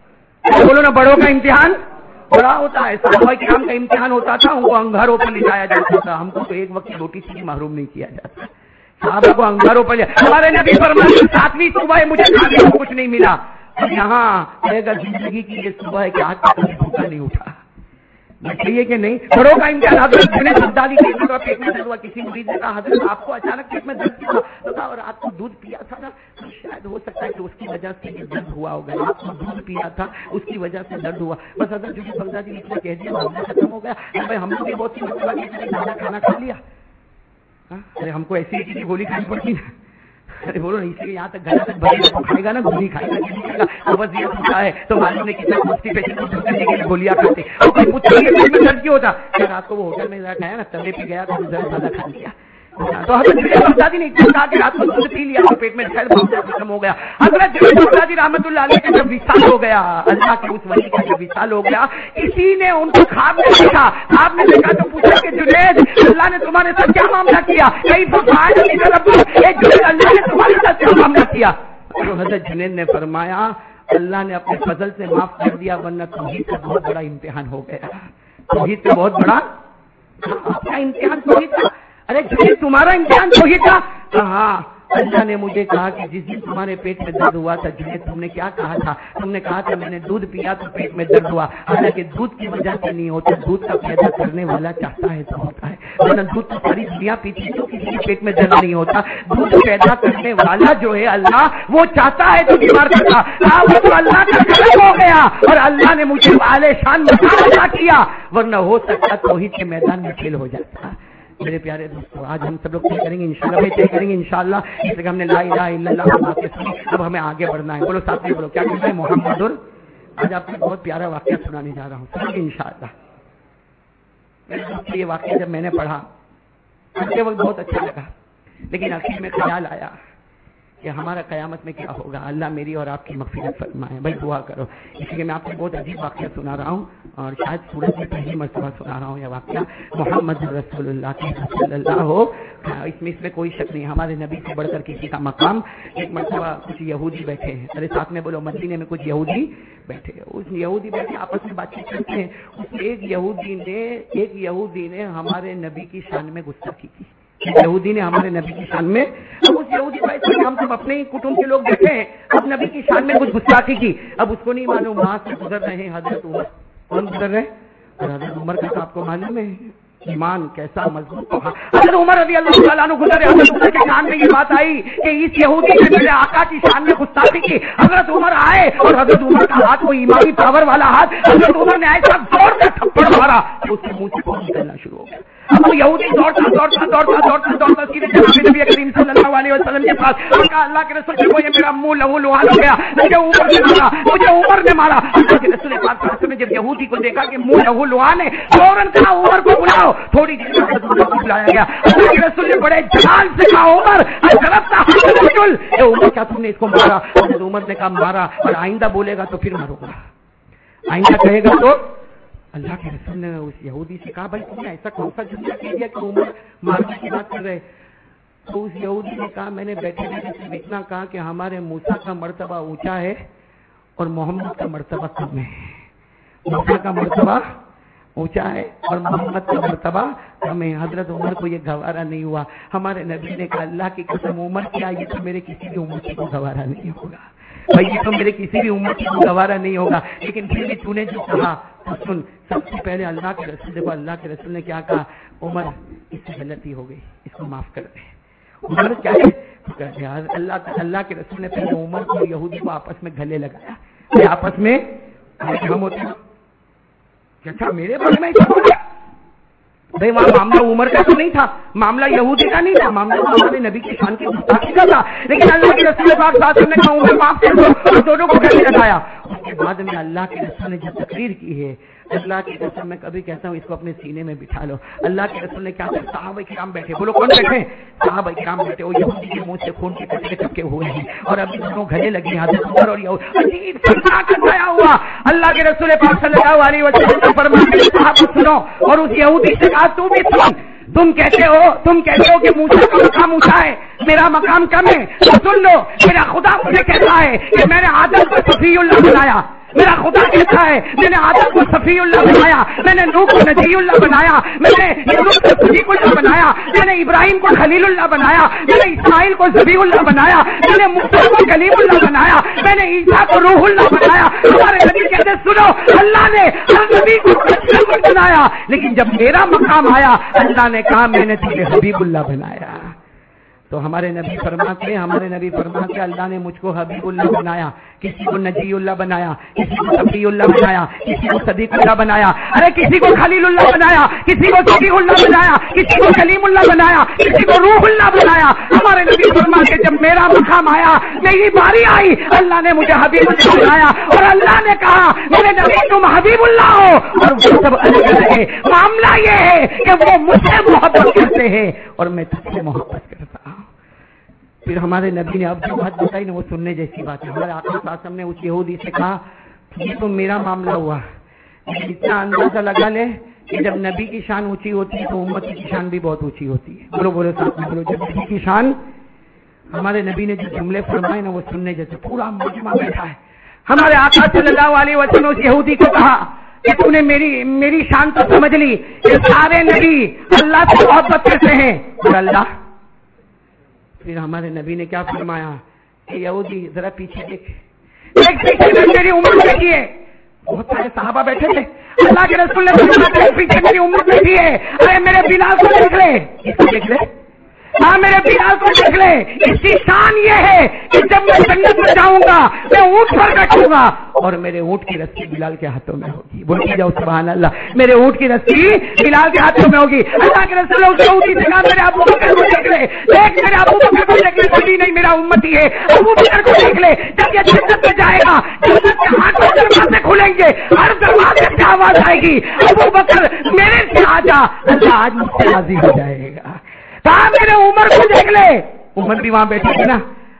بولو نا، بڑوں کا امتحان بڑا ہوتا ہے. صحابہ کرام کا امتحان ہوتا تھا، ان کو انگاروں پر لے جایا جاتا تھا. ہم کو تو ایک وقت روٹی سے محروم نہیں کیا جاتا. صحابہ کو انگاروں پر لے. ہمارے نبی فرماتے 7ویں صبح مجھے کھانے کو کچھ نہیں ملا. یہاں اگر زندگی کی یہ صبح ہے کہ آج تک بھوکا نہیں اٹھا. چاہیے کہ نہیں؟ بڑوں کا امتحان. حضرت جنید بغدادی کے پیٹ میں درد ہوا. کسی مریض نے کہا حضرت آپ کو اچانک پیٹ میں درد ہوا تو کہا اور رات کو دودھ پیا تھا نا، شاید ہو سکتا ہے کہ اس کی وجہ سے یہ درد ہوا ہوگا. آپ کو دودھ پیا تھا اس کی وجہ سے درد ہوا. بس حضرت جنید بغدادی نے کہہ دیا معاملہ ختم ہو گیا. بھائی ہم نے بھی بہت سی مرتبہ کھانا کھا لیا. ارے ہم کو ایسی کی گولی کھانی پڑتی نا. ارے بولو نہیں، اس لیے یہاں تک گھر تک بھرے گا کھائے گا نا، گولی کھائے گا تو بس یہ ہوتا ہے. تو معلوم نے کتنا کانسٹیپیشن گولیاں کھاتے. اور کوئی مجھ میں درد کیوں ہوتا؟ رات کو وہ ہوٹل میں کھایا نا، تلے پہ گیا تو زیادہ کھا لیا. تو حضرت جنید بغدادی نے اتنا کہا کہ رات کو دودھ پی لیا تو پیٹ میں خیر ختم ہو گیا. حضرت جنید بغدادی رحمۃ اللہ علیہ کا جب وصال ہو گیا، اللہ کے اس ولی کا جب وصال ہو گیا، کسی نے ان کو خواب میں دیکھا. خواب میں دیکھا تو پوچھا کہ جنید اللہ نے تمہارے ساتھ کیا معاملہ کیا؟ کئی جنید اللہ نے تمہارے ساتھ کیا معاملہ کیا؟ تو حضرت جنید نے فرمایا اللہ نے اپنے فضل سے معاف کر دیا، ورنہ توحید کا بہت بڑا امتحان ہو گیا. توحید کا بہت بڑا اپنا امتحان توحید کا. ارے جنید تمہارا امتحان توحید کا. ہاں اللہ نے مجھے کہا کہ جس دن تمہارے پیٹ میں درد ہوا تھا جنید تم نے کیا کہا تھا؟ تم نے کہا تھا میں نے دودھ پیا تو پیٹ میں درد ہوا. حالانکہ دودھ کی وجہ سے نہیں ہوتا، دودھ کا پیدا کرنے والا چاہتا ہے تو ہوتا ہے. ورنہ دودھ تو ساری دنیا پیتی تو کسی کے پیٹ میں درد نہیں ہوتا. دودھ پیدا کرنے والا جو ہے اللہ، وہ چاہتا ہے تو بیمار کرتا. وہ تو اللہ کا کرم ہو گیا اور اللہ نے مجھے عالی شان مقام کیا، ورنہ ہو سکتا توحید کے میدان میں فیل ہو جاتا. میرے پیارے دوستو آج ہم سب لوگ طے کریں گے انشاءاللہ. بھائی طے کریں گے انشاءاللہ. اس لیے ہم نے لا الہ الا اللہ کی باتیں سنی، اب ہمیں آگے بڑھنا ہے. بولو ساتھ میں بولو کیا کہتے ہیں محمد. آج آپ کو بہت پیارا واقعہ سنانے جا رہا ہوں، سنیں گے انشاءاللہ. میرے دوست یہ واقعہ جب میں نے پڑھا پڑھتے وقت بہت اچھا لگا، لیکن آخر میں خیال آیا کہ ہمارا قیامت میں کیا ہوگا. اللہ میری اور آپ کی مغفرت فرمائے. بھائی دعا کرو. اس لیے میں آپ کو بہت عجیب واقعہ سنا رہا ہوں اور شاید سورت میں پہلی مرتبہ سنا رہا ہوں یہ واقعہ. محمد رسول اللہ کی صلی اللہ ہو, اس میں کوئی شک نہیں, ہمارے نبی سے بڑھ کر کسی کا مقام. ایک مرتبہ کچھ یہودی بیٹھے ہیں, ارے ساتھ میں بولو, مدینے میں کچھ یہودی بیٹھے, اس یہودی بیٹھے آپس میں بات چیت کرتے ہیں. اس ایک یہودی نے ہمارے نبی کی شان میں گستاخی کی. یہودی نے ہمارے نبی کی شان میں, اب اس یہودی کو ایسا کہ ہم سب اپنے ہی کٹمب کے لوگ بیٹھے ہیں, اب نبی کی شان میں کچھ گستاخی کی. اب اس کو نہیں معلوم وہاں سے گزر رہے ہیں حضرت عمر. کون گزر رہے؟ حضرت عمر کا تو آپ کو معلوم ہے ایمان کیسا مضبوط تھا. حضرت عمر رضی اللہ تعالیٰ عنہ گزرے, حضرت عمر کے کان میں یہ بات آئی کہ اس یہودی نے میرے آقا کی شان میں گستاخی کی. حضرت عمر آئے اور حضرت عمر کا ہاتھ, وہ ایمانی پاور والا ہاتھ, حضرت عمر نے ایسا زور سے تھپڑ مارا کہ اس کے منہ سے خون نکلنا شروع ہو گیا. اب وہ یہودی دوڑتا سیدھے جناب نبی کریم صلی اللہ علیہ وسلم کے پاس کہا, اللہ کے رسول کو یہ میرا منہ لہو لہان ہو گیا, مجھے عمر نے مارا. اللہ کے رسول پاک صلی اللہ علیہ وسلم نے جب یہودی کو دیکھا کہ منہ لہو لہان ہے, فوراً کہا عمر کو بلاؤ. تھوڑی دیر میں حضرت عمر کو بلایا گیا. اللہ کے رسول نے بڑے جلال سے کہا, عمر کیا تم نے اس کو مارا؟ حضرت عمر نے کہا مارا, اور آئندہ بولے گا تو پھر ماروں گا, آئندہ کہے گا تو. اللہ کے رسول نے اس یہودی سے کہا, بھائی تم نے ایسا کون سا جملہ کہہ دیا کہ عمر مارنے کی بات کر رہے؟ تو اس یہودی نے کہا, میں نے بیٹھے بیٹھے صرف اتنا کہا کہ ہمارے موسیٰ کا مرتبہ اونچا ہے اور محمد کا مرتبہ کم ہے. موسیٰ کا مرتبہ اونچا ہے اور محمد کا مرتبہ کم ہے. حضرت عمر کو یہ گوارا نہیں ہوا. ہمارے نبی نے کہا, اللہ کی قسم عمر کیا, یہ تو میرے کسی بھی امتی کو گوارا نہیں ہوگا. بھائی یہ تو میرے کسی بھی امتی کو گوارا نہیں ہوگا. لیکن پھر بھی تو نے جو کہا تو سن. سب سے پہلے اللہ کے رسول, دیکھو اللہ کے رسول نے کیا کہا, عمر اس سے غلطی ہو گئی, اس کو معاف کر دے. عمر کیا ہے, اللہ کے رسول نے پہلے عمر کو یہودی کو آپس میں گلے لگایا. آپس میں ہم ہوتے ہیں اچھا میرے بارے میں ایسا بولا. بھائی وہاں معاملہ عمر کا تو نہیں تھا, معاملہ یہودی کا نہیں تھا, معاملہ ہمارے نبی کی شان کی گستاخی کا تھا. لیکن اللہ کے رسول پاک صاحب نے کہا عمر معاف کر دو, اور دونوں کو گلے لگایا. اس کے بعد میں اللہ کے رسول نے جو تقریر کی ہے, اللہ کے رسول میں کبھی کہتا ہوں اس کو اپنے سینے میں بٹھا لو. اللہ کے رسول نے کیا کہا, صحابہ کرام بیٹھے, بولو کون بیٹھے؟ صحابہ کرام بیٹھے. وہ یہودی کے منہ سے خون کے قطرے ٹپکے ہوئے ہیں اور ابھی دونوں گلے لگے ہیں. حضرت عمر اور عجیب سا کھایا ہوا. اللہ کے رسول پاک صلی اللہ علیہ وسلم نے فرمایا, صحابہ سنو. اور اس یہودی سے کہا, تو بھی سن, تم کہتے ہو کہ موسیٰ کا مقام اونچا ہے, میرا مقام کم ہے. تو سن لو, میرا خدا مجھے کہتا ہے کہ میں نے آدم کو صفی اللہ بنایا. میرا خدا کہتا ہے میں نے آدم کو صفی اللہ بنایا, میں نے نوح کو نجی اللہ بنایا, میں نے یونس کو صدیق اللہ بنایا, میں نے ابراہیم کو خلیل اللہ بنایا, میں نے اسماعیل کو ذبی اللہ بنایا, میں نے موسیٰ کو کلیم اللہ بنایا, میں نے عیسیٰ کو روح اللہ بنایا. ہمارے نبی کہتے سنو, اللہ نے ہر نبی کو بنایا, لیکن جب میرا مقام آیا اللہ نے کہا میں نے تجھے حبیب اللہ بنایا. تو ہمارے نبی فرماتے اللہ نے مجھ کو حبیب اللہ بنایا, کسی کو نجی اللہ بنایا, کسی کو صفی اللہ بنایا, کسی کو صدیق اللہ بنایا, ارے کسی کو خلیل اللہ بنایا, کسی کو صدیق اللہ بنایا, کسی کو کلیم اللہ بنایا, کسی کو روح اللہ بنایا. ہمارے نبی فرماتے جب میرا مقام آیا, میری باری آئی, اللہ نے مجھے حبیب اللہ بنایا اور اللہ نے کہا میرے نبی تم حبیب اللہ ہو. اور وہ سب الگ الگ ہے. معاملہ یہ ہے کہ وہ مجھ سے محبت کرتے ہیں اور میں تجھ سے محبت کرتا ہوں. پھر ہمارے نبی نے اب جو بات بتائی نا وہ سننے جیسی بات ہے. ہمارے آقا صلی اللہ علیہ وسلم نے اس یہودی سے کہا یہ تو میرا معاملہ ہوا, اتنا اندازہ لگا لے کہ جب نبی کی شان اونچی ہوتی ہے تو امت کی شان بھی بہت اونچی ہوتی ہے. بولو ساتھ میں بولو, جب نبی کی شان, ہمارے نبی نے جو جملے فرمائے نا وہ سننے جیسے. پورا مجمع بیٹھا ہے. ہمارے آقا صلی اللہ علیہ وسلم اس یہودی کو کہا کہ تو نے میری شان تو سمجھ لی کہ سارے نبی اللہ سے محبت کرتے ہیں اور اللہ. پھر ہمارے نبی نے کیا فرمایا, یہودی ذرا پیچھے دیکھ, میری عمر دیکھیے. بہت سارے صحابہ بیٹھے تھے. اللہ کے رسول نے پیچھے میری عمر دیکھی ہے. ارے میرے بلال کو دیکھ لے, اس کو دیکھ لے, ہاں میرے بلال کو دیکھ لے. اس کی شان یہ ہے کہ جب میں جنت میں جاؤں گا میں اونٹ پر بیٹھوں گا اور میرے اونٹ کی رسی بلال کے ہاتھوں میں ہوگی. بولتے جاؤ سبحان اللہ. میرے اونٹ کی رسی بلال کے ہاتھوں میں ہوگی. اللہ کے رسول میرے ابو بکر کو دیکھ لے, دیکھ میرے ابو بکر کو دیکھ لے, کوئی نہیں میرا امتی ہے. ابو بکر کو دیکھ لے, جب یہ جنت میں جائے گا جنت کے ہاتھوں دروازے کھلیں گے, ہر دروازے سے آواز آئے گی ابو بکر میرے سے آ جا, اللہ آج مجھ سے راضی ہو جائے گا. کہا میرے عمر کو دیکھ لے. عمر بھی وہاں بیٹھے تھے نا.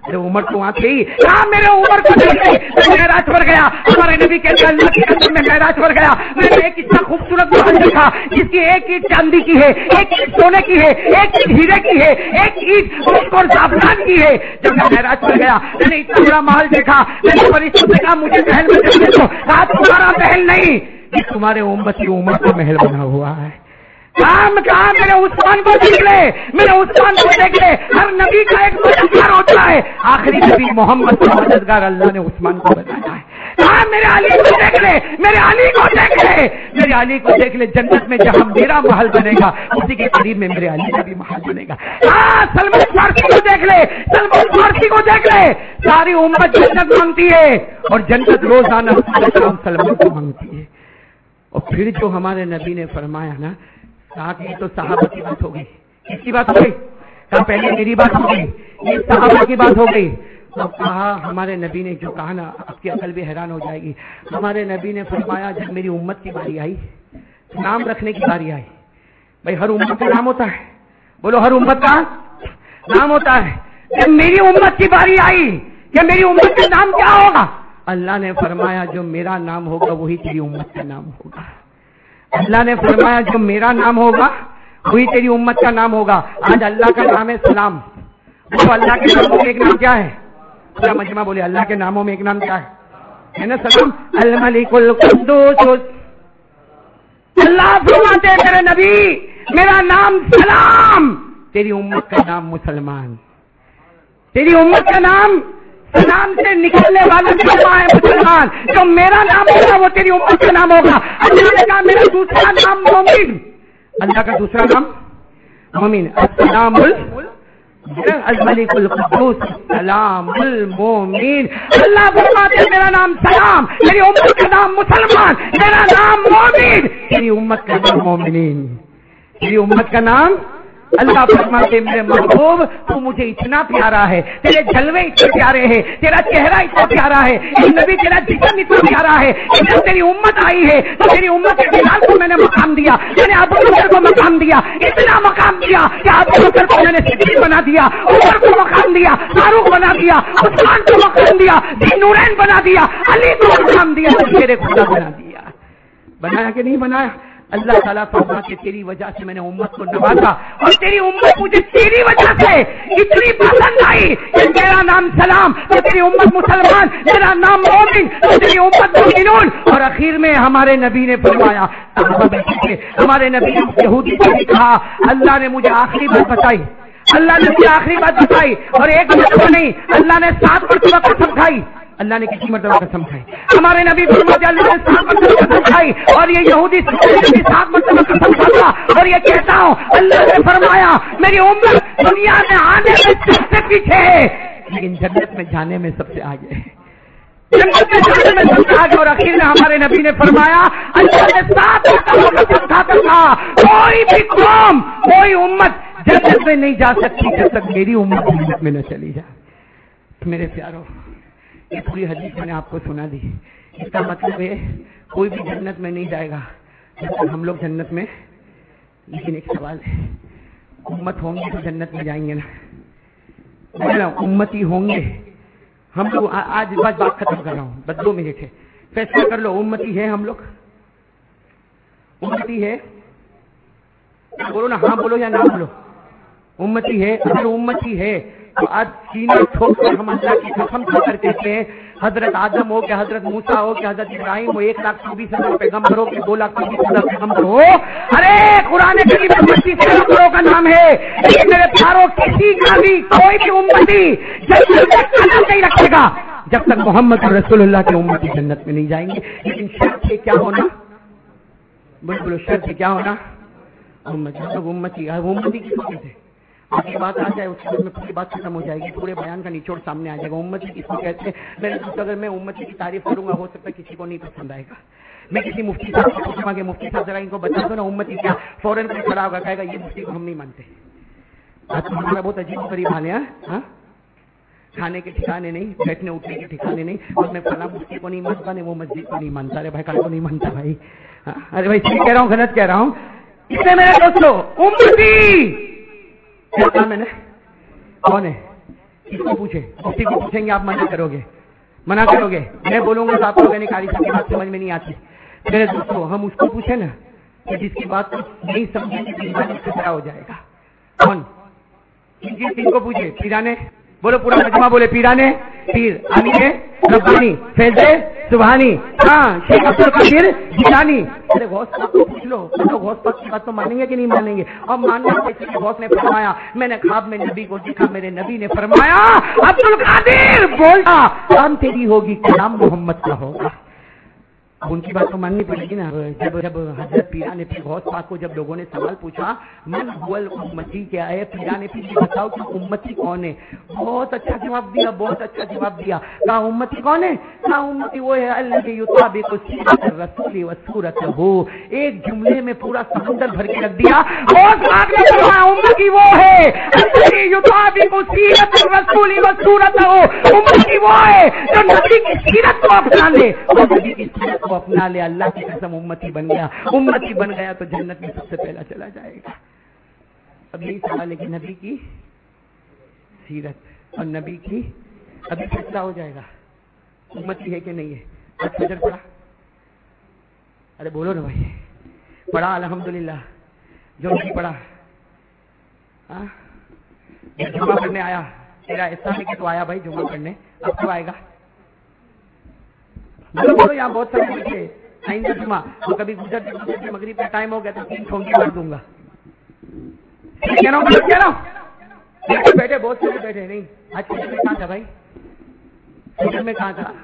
अरे उमर तो वहां थी, कहा मेरे उमर को देख ले, मैं महराज पर गया, हमारे नबी कहते हैं अल्लाह की कसम मैं महराज पर गया, मैंने एक इतना खूबसूरत महल देखा जिसकी एक ईंट चांदी की है, एक ईंट सोने की है, एक ईंट हीरे की है, एक ईंट और जाफरान की है। जब मैं महराज पर गया मैंने इतना बड़ा महल देखा, मैंने फरिश्तों से कहा मुझे महल में देखने दो, कहा तुम्हारा महल नहीं, ये तुम्हारे उम्मती उमर का महल बना हुआ है। कहा मेरे उस्मान को देख ले, मेरे उस्मान को देख ले, हर नबी का एक मददगार होता है, आखिरी नबी मोहम्मद का मददगार अल्लाह ने उस्मान को बनाया है। कहा मेरे अली को देख ले, मेरे अली को देख ले, मेरे अली को देख ले, जन्नत में जहां मेरा महल बनेगा उसी के करीब में मेरे अली का भी महल बनेगा। सलमान फारसी को देख ले, सलमान फारसी को देख ले, सारी उम्मत जन्नत मांगती है और जन्नत रोजाना सलमान को मांगती है। और फिर जो हमारे नबी ने फरमाया ना, कहा कि तो सहाबा की बात हो गई, किसकी बात हो गई, कहा पहले मेरी बात हो गई, ये सहाबा की बात हो गई। तो कहा हमारे नबी ने जो कहा ना, आपकी अकल भी हैरान हो जाएगी, हमारे नबी ने फरमाया जब मेरी उम्मत की बारी आई, नाम रखने की बारी आई, भाई हर उम्मत का नाम होता है, बोलो हर उम्मत का नाम होता है, जब मेरी उम्मत की बारी आई कि मेरी उम्मत का नाम क्या होगा, अल्लाह ने फरमाया जो मेरा नाम होगा वही तेरी उम्मत का नाम होगा। अल्लाह ने फरमाया जो मेरा नाम होगा वही तेरी उम्मत का नाम होगा। आज अल्लाह का नाम है सलाम, तो अल्लाह के नामों में एक नाम क्या है, पूरा मजमा बोले अल्लाह के नामों में एक नाम क्या है ना, सलाम। अल मलिकुल कुद्दूस, अल्लाह फरमाते मेरे नबी मेरा नाम सलाम, तेरी उम्मत का नाम मुसलमान, तेरी उम्मत का नाम सलाम से निकलने वाला कलमा है मुसलमान, जो मेरा नाम होगा वो तेरी उम्मत का नाम होगा। अल्लाह ने कहा मेरा दूसरा नाम मोमिन, अल्लाह का दूसरा नाम मोमिन, अस्सलामुल मलिकुल कुद्दूस सलामुल मोमिन। अल्लाह फरमाते मेरा नाम सलाम, मेरी उम्मत का नाम मुसलमान, मेरा नाम मोमिन, तेरी उम्मत का नाम मोमिनीन, तेरी उम्मत का नाम। अल्लाह फरमाते मेरे महबूब तू मुझे इतना प्यारा है, तेरे जलवे इतने प्यारे हैं, तेरा चेहरा इतना प्यारा है, नबी तेरा जिस्म इतना प्यारा है, जब तेरी उम्मत आई है तो तेरी उम्मत के बिलाल को मैंने मकाम दिया, मैंने अबू बकर को मकाम दिया, इतना मकाम दिया कि अबू बकर को मैंने सिद्दीक बना दिया, उमर को मकाम दिया, फारूक बना दिया, उस्मान को मकाम दिया, नूरैन बना दिया, अली को मकाम दिया, तेरे खुदा बना दिया। बनाया कि नहीं बनाया? अल्लाह ताला फरमाते तेरी वजह से मैंने उम्मत को नवाजा और तेरी उम्मत मुझे तेरी वजह से इतनी पसंद आई कि मेरा नाम सलाम तो तेरी उम्मत मुसलमान, मेरा नाम मोमिन तो तेरी उम्मत मोमिनून। और आखिर में हमारे नबी ने फरमाया, हमारे नबी ने यहूदी को भी कहा अल्लाह ने मुझे आखिरी बात बताई, अल्लाह ने मुझे आखिरी बात बताई और एक मरतबा नहीं, अल्लाह ने 7 मरतबा कसम खाई, अल्लाह ने किसी मरतबा कसम खाई, हमारे नबी फरमाते अल्लाह ने 7 मरतबा कसम खाई और ये यहूदी 7 मरतबा कसम खाता और ये कहता हूं अल्लाह ने फरमाया मेरी उम्मत दुनिया में आने में सबसे पीछे है लेकिन जन्नत में जाने में सबसे आगे है, जन्नत में जाने में सबसे आगे। और आखिर में हमारे नबी ने फरमाया अल्लाह ने 7 मरतबा कसम खाकर कहा कोई भी कौम कोई उम्मत जन्नत में नहीं जा सकती जब तक मेरी उम्मत जन्नत में न चली जाए। मेरे प्यारों ये पूरी हदीस मैंने आपको सुना दी, इसका मतलब है कोई भी जन्नत में नहीं जाएगा जब तक हम लोग जन्नत में। लेकिन एक सवाल है, उम्मत होंगे तो जन्नत में जाएंगे ना, उम्मती होंगे हम लोग। आज बस बात खत्म कर रहा हूँ, बस 2 मिनट है, फैसला कर लो। उम्मती है हम लोग, उम्मती है, बोलो ना, हाँ बोलो या ना बोलो, उम्मती है। अगर उम्मती है तो आज सीना ठोक कर हम अल्लाह की कसम खाकर कहते हैं हजरत आदम हो, क्या हजरत मूसा हो, क्या हजरत इब्राहिम हो, 1,24,000 पैगम्बर हो, कि 2,24,000 पैगम्बर हो, अरे कुरान करीम में 25 पैगम्बरों का नाम है, लेकिन मेरे प्यारों किसी का भी कोई भी उम्मती जन्नत में कदम नहीं रखेगा जब तक मोहम्मद रसूलुल्लाह के उम्मती जन्नत में नहीं जाएंगे। लेकिन शर्त है क्या होना, बोलो शर्त है क्या होना, उम्मती किसको कहते हैं? आपकी बात आ जाए उसके बाद में पूरी बात खत्म हो जाएगी, पूरे बयान का निचोड़ सामने आ जाएगा। उम्मती किसको कहते हैं? मैंने सोचा अगर मैं उम्मती की तारीफ करूंगा हो सकता है किसी को नहीं पसंद आएगा। मैं किसी मुफ्ती साहब को पूछूंगा कि मुफ्ती साहब जरा इनको बता दो ना उम्मती क्या, फौरन कोई खड़ा होगा कहेगा ये मुफ्ती को हम नहीं मानते। आज हमारा बहुत अजीब करीब हाल है, हाँ, खाने के ठिकाने नहीं, बैठने उठने के ठिकाने नहीं, और मैं फला मुफ्ती को नहीं मानता, नहीं वो मस्जिद को नहीं मानता। अरे भाई कल को नहीं मानता भाई, अरे भाई सही कह रहा हूँ गलत कह रहा हूँ? इसलिए मेरे दोस्तों उम्मती क्या मैंने कौन है? کس کو پوچھے؟ مفتی کو پوچھیں گے آپ منع کرو گے؟ منع کرو گے؟ میں بولوں گا تو آپ کو کہنے قاری صاحب کی بات سمجھ میں نہیں آتی. میرے دوستوں ہم اس کو پوچھیں نا کہ جس کی بات نہیں سمجھے گی کیا ہو جائے گا. کون کن کو پوچھے؟ پیرانے بولو، پورا مجمع بولے پیرانے پیر، امیر ربانی، فیض سبحانی، ہاں شیخ عبد القادر جیلانی. ارے غوث پاک کو پوچھ لو، غوث پاک کی بات تو مانیں گے کہ نہیں مانیں گے؟ اب ماننا چاہیے. غوث نے فرمایا میں نے خواب میں نبی کو دیکھا، میرے نبی نے فرمایا عبد القادر بولتا کام تیری ہوگی، کلام محمد کا ہوگا. اب ان کی بات تو ماننی پڑے گی نا. جب حضرت پیران پیر غوث پاک کو جب لوگوں نے سوال پوچھا من هو امتی کیا ہے، پیران پیر بتاؤ کہ امتی کون ہے؟ بہت اچھا جواب دیا، بہت اچھا جواب دیا. کہا امتی کون ہے؟ کہا امتی وہ ہے الذی یطابق سیرۃ الرسول وسورتہ. ایک جملے میں پورا سمندر بھر کے رکھ دیا. غوث پاک نے کہا امتی وہ ہے الذی یطابق سیرۃ الرسول وسورتہ. امتی وہ ہے جو نبی کی سیرت کو اپنا لے اور نبی کی سیرت کو اپنا لے. اللہ کی قسم امتی بن گیا. امتی بن گیا تو جنت میں سب سے پہلا چلا جائے گا. اب یہی سوال ہے کہ نبی کی سیرت اور نبی کی ابھی فیصلہ ہو جائے گا امتی ہے کہ نہیں ہے. آج فجر پڑھا؟ ارے بولو نا بھائی. پڑھا الحمدللہ. جو نہیں پڑھا جمعہ پڑھنے آیا، تیرا ایسا ہے کہ تو آیا بھائی جمعہ پڑھنے، اب تو آئے گا. بولو یہاں بہت سارے بیٹھے آئندہ جمعہ تو کبھی گزر مغرب کا ٹائم ہو گیا تو 3 ٹھونکی کر دوں گا. بیٹھے بہت سارے بیٹھے نہیں. آج فجر میں کہاں تھا بھائی؟ فجر میں کہاں تھا؟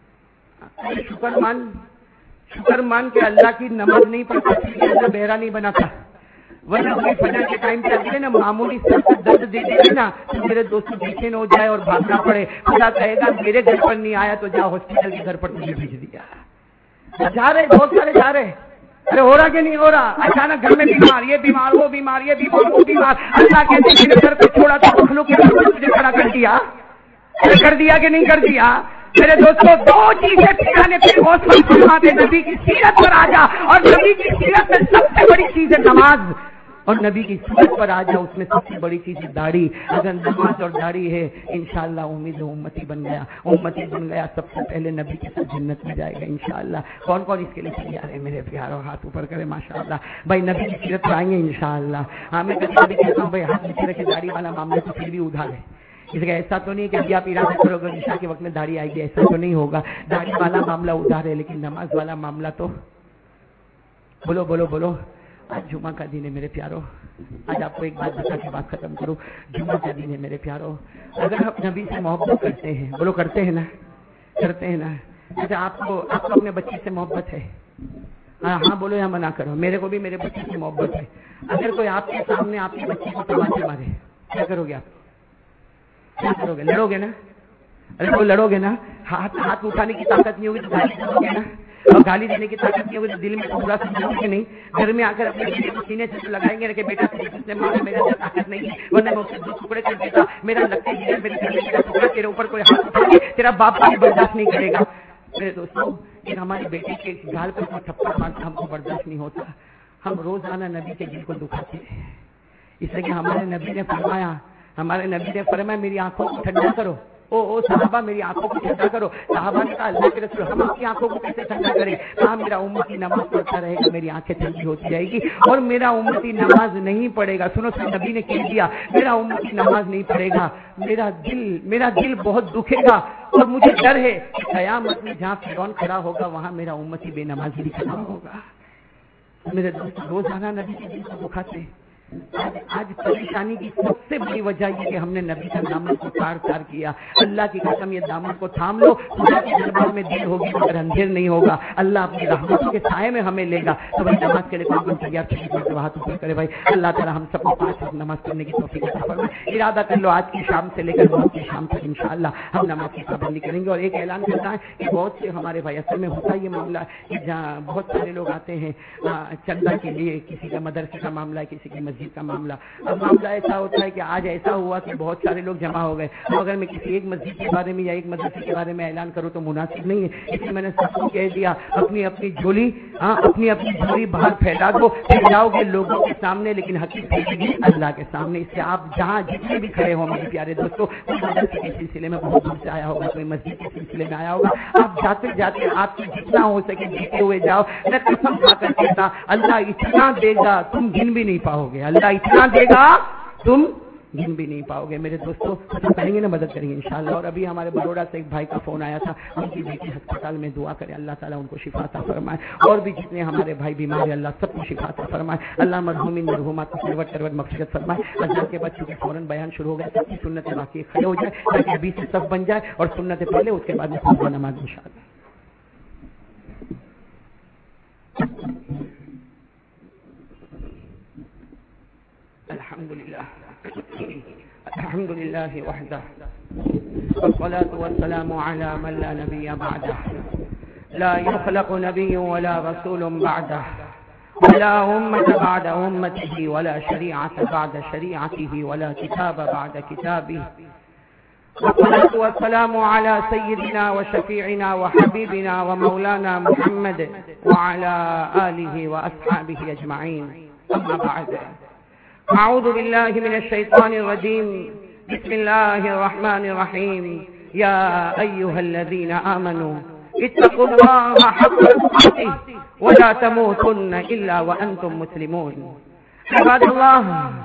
شکر مان کے اللہ کی نماز نہیں پڑھتا، اللہ بہرا نہیں بنا تھا. ورنہ فجر کے ٹائم پہ آتے نا معمولی سر سے درد دے دے نا تو میرے دوست بے چین ہو جائے اور بھاگنا پڑے. خدا کہے گا میرے گھر پر نہیں آیا تو جا ہاسپٹل کے گھر پر تجھے بھیج دیا. جا رہے بہت سارے جا رہے. ارے ہو رہا کہ نہیں ہو رہا؟ اچانک گھر میں بیمار، یہ بیمار وہ بیمار، یہ بیمار وہ بیمار. اللہ کہتے ہیں میرے گھر کو چھوڑا تو مخلوق کے گھر پر تجھے کھڑا کر دیا. کر دیا کہ نہیں کر دیا؟ میرے دوستوں 2 چیزیں پیرانے پہ غوث پاک فرماتے نبی کی سیرت پر آ جا، اور نبی کی سیرت میں سب سے بڑی چیز ہے نماز، اور نبی کی سیرت پر آ جا اس میں سب سے بڑی چیز ہے داڑھی. اگر نماز اور داڑھی ہے انشاءاللہ امید ہے امتی بن گیا. امتی بن گیا سب سے پہلے نبی کے ساتھ جنت میں جائے گا انشاءاللہ. کون کون اس کے لیے تیار ہے میرے پیاروں؟ ہاتھ اوپر کرے ماشاءاللہ. بھائی نبی کی سیرت پر آئیں گے انشاءاللہ. ہاں میں کبھی کہتا ہوں بھائی ہاتھ نیچے رکھے، داڑھی والا معاملہ تو پھر بھی ادھار ہے. اس کا ایسا تو نہیں کہ ابھی آپ ارادہ کرو گے عشاء کے وقت میں داڑھی آئے گی، ایسا تو نہیں ہوگا. داڑھی والا معاملہ ادھار ہے لیکن نماز والا معاملہ تو بولو بولو بولو. آج جمعہ کا دن ہے میرے پیاروں. آج آپ کو ایک بات بتا کے بات ختم کروں. جمعہ کا دن ہے میرے پیاروں. اگر آپ نبی سے محبت کرتے ہیں، بولو کرتے ہیں نا، کرتے ہیں نا. اچھا آپ کو اپنے بچے سے محبت ہے؟ ہاں بولو یا منع کرو. میرے کو بھی میرے بچے سے محبت ہے. اگر کوئی آپ کے سامنے آپ کے بچے کو تماچے مارے کیا کرو گے آپ؟ کیا کرو گے؟ لڑو گے نا؟ ارے وہ لڑو گے نا. ہاتھ اٹھانے کی طاقت نہیں ہوگی تو گالی دو گے نا، اور گالی دینے کی طاقت نہیں ہوگی تو دل میں تو برا سمجھو گے نہیں. گھر میں آ کر اپنے بیٹے کو سینے سے لگائیں گے کہ بیٹا نے مارا، میرا طاقت نہیں ہے ورنہ میں اسے 2 ٹکڑے کر دیتا. میرا لگتا ہے میرے ٹکڑا تیرے اوپر کوئی ہاتھ اٹھا کے تیرا باپ بھی برداشت نہیں کرے گا. میرے دوستوں کہ ہمارے بیٹے کے گال پر کوئی تھپڑ مارتا ہم کو برداشت نہیں ہوتا. ہم روزانہ نبی کے دل کو دکھاتے ہیں. اس لیے کہ ہمارے نبی نے فرمایا میری آنکھوں کو ٹھنڈا کرو. او صحابہ میری آنکھوں کو ٹھنڈا کرو. صحابہ نے کہا اللہ کے رسول ہم آپ کی آنکھوں کو کیسے ٹھنڈا کریں؟ کہا میرا امتی نماز پڑھتا رہے گا میری آنکھیں ٹھنڈی ہوتی جائے گی، اور میرا امتی نماز نہیں پڑھے گا. سنو نبی نے کہہ دیا میرا امتی نماز نہیں پڑھے گا میرا دل بہت دکھے گا، اور مجھے ڈر ہے قیامت میں جہاں فرعون کھڑا ہوگا وہاں میرا امتی بے نمازی بھی کھڑا ہوگا. میرے دوست روزانہ نبی کے دل کو دکھاتے. آج پریشانی کی سب سے بڑی وجہ یہ کہ ہم نے نبی کا دامن کو تار کیا. اللہ کی قسم یہ دامن کو تھام لو. خدا کے دربار میں دیر ہوگی مگر اندھیر نہیں ہوگا. اللہ اپنی رحمتوں کے سائے میں ہمیں لے گا. تو بھائی نماز کے لیے کون تیار ہاتھ اوپر کرے بھائی. اللہ تعالیٰ ہم سب کو 5 وقت نماز پڑھنے کی توفیق عطا فرمائے. ارادہ کر لو آج کی شام سے لے کر بہت کی شام تک انشاءاللہ ہم نماز کی پابندی کریں گے. اور ایک اعلان کرنا ہے کہ بہت سے ہمارے بھائی اصل میں ہوتا یہ معاملہ کہ جہاں بہت سارے لوگ آتے ہیں چندہ کے لیے، کسی کا مدرسے کا معاملہ ہے، کسی کی مسجد मस्जिद का मामला। अब मामला ऐसा होता है कि आज ऐसा हुआ कि बहुत सारे लोग जमा हो गए, तो अगर मैं किसी एक मस्जिद के बारे में या एक मदरसे के बारे में ऐलान करूँ तो मुनासिब नहीं है, इसलिए मैंने सबको कह दिया अपनी अपनी झोली अपनी अपनी झोली बाहर फैला दो, फिर जाओगे लोगों के सामने, लेकिन हकीकत फैलेगी अल्लाह के सामने। इससे आप जहाँ जितने भी खड़े हो मेरे प्यारे दोस्तों, मदरसे के सिलसिले में बहुत दूर से आया होगा, कोई मस्जिद के सिलसिले में आया होगा, आप जाते जाते आपकी जितना हो सके जीते हुए जाओ। मैं कसम खा कर कहता अल्लाह इतना देगा तुम गिन भी नहीं पाओगे, अल्लाह इतना देगा तुम गिन भी नहीं पाओगे मेरे दोस्तों। तो करेंगे ना, मदद करेंगे इंशाअल्लाह। और अभी हमारे बड़ौदा से एक भाई का फोन आया था, उनकी बेटी अस्पताल में, दुआ करें अल्लाह ताला उनको शिफा अता फरमाए, और भी जितने हमारे भाई बीमार है अल्लाह सबको शिफा अता फरमाए, अल्लाह मरहूमिन मरहूमात को करवट करवट मग़फ़िरत फरमाए। अज़ान के बाद चूंकि फौरन बयान शुरू हो गया, सबकी सुन्नतें बाकी खड़े हो जाए ताकि अभी से सब बन जाए, और सुन्नतें पहले उसके बाद में फौरन नमाज इंशाअल्लाह। अल्हम्दुलिल्लाह वहदा वस्सलातु वस्सलामु अला मन ला नबिय्य बअदह ला युख़लक़ु नबिय्युन वला रसूलुन बअदह वला उम्मत बअद उम्मतिही वला शरीअत बअद शरीअतिही वला किताब बअद किताबिही वस्सलातु वस्सलामु अला सय्यिदिना व शफीइना व हबीबिना व मौलाना मुहम्मद व अला आलिहि व अस्हाबिहि अजमईन। अम्मा बअद। अऊज़ु बिल्लाहि मिनश शैतानिर रजीम। बिस्मिल्लाहिर रहमानिर रहीम। या अय्युहल्लज़ीना आमनू इत्तक़ुल्लाहा हक़्क़ तुक़ातिह व ला तमूतुन्ना इल्ला व अंतुम मुस्लिमून। इबादल्लाह,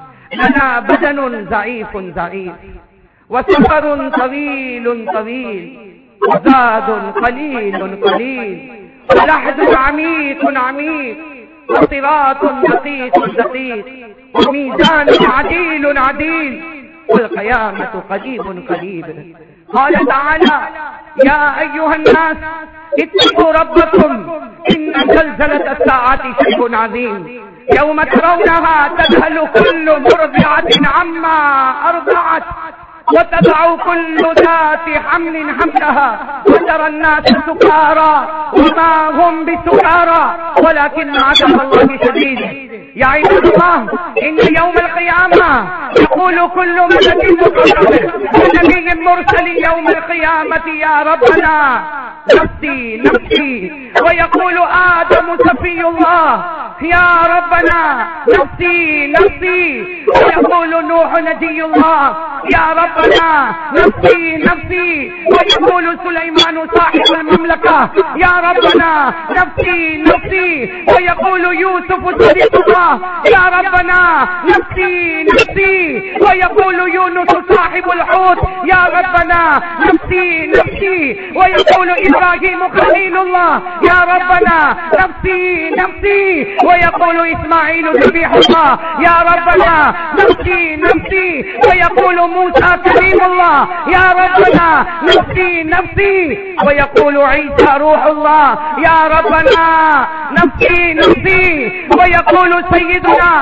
लना बदनुन ज़ईफ़ुन ज़ईफ़ व सफ़रुन तवीलुन तवील व ज़ादुन क़लीलुन क़लील व लहदुन अमीक़ुन अमीक़ व सिरातुन दक़ीक़ुन दक़ीक़ व मीज़ान अदील अदील वल क़यामतु क़रीबुन क़रीब। क़ाल तआला या अय्युहन्नास इत्तक़ू रब्बकुम इन्न ज़लज़लतस्साअति शैउन अज़ीम यौम तरौनहा तज़हलु कुल्लु मुर्दिअतिन अम्मा अर्दअत وتضع كل ذات حمل حملها وترى الناس سكارى وما هم بسكارى ولكن عذاب الله شديد. يا عباد الله، إن يوم القيامة يقول كل ملك مقرب ونبي مرسل يوم القيامة يا ربنا نفسي نفسي، ويقول آدم صفي الله يا ربنا نفسي نفسي، ويقول نوح نجي الله يا ربنا نفسي نفسي، ويقول سليمان صاحب المملكة يا ربنا نفسي نفسي، ويقول يوسف صديق الله يا ربنا نفسي نفسي، ويقول يونس صاحب الحوت يا ربنا نفسي نفسي، ويقول إبراهيم خليل الله يا ربنا نفسي نفسي، ويقول إسماعيل ذبيح الله يا ربنا نفسي نفسي، ويقول موسى كريم الله يا ربنا نفسي نفسي، ويقول عيسى روح الله يا ربنا نفسي نفسي، ويقول سيدنا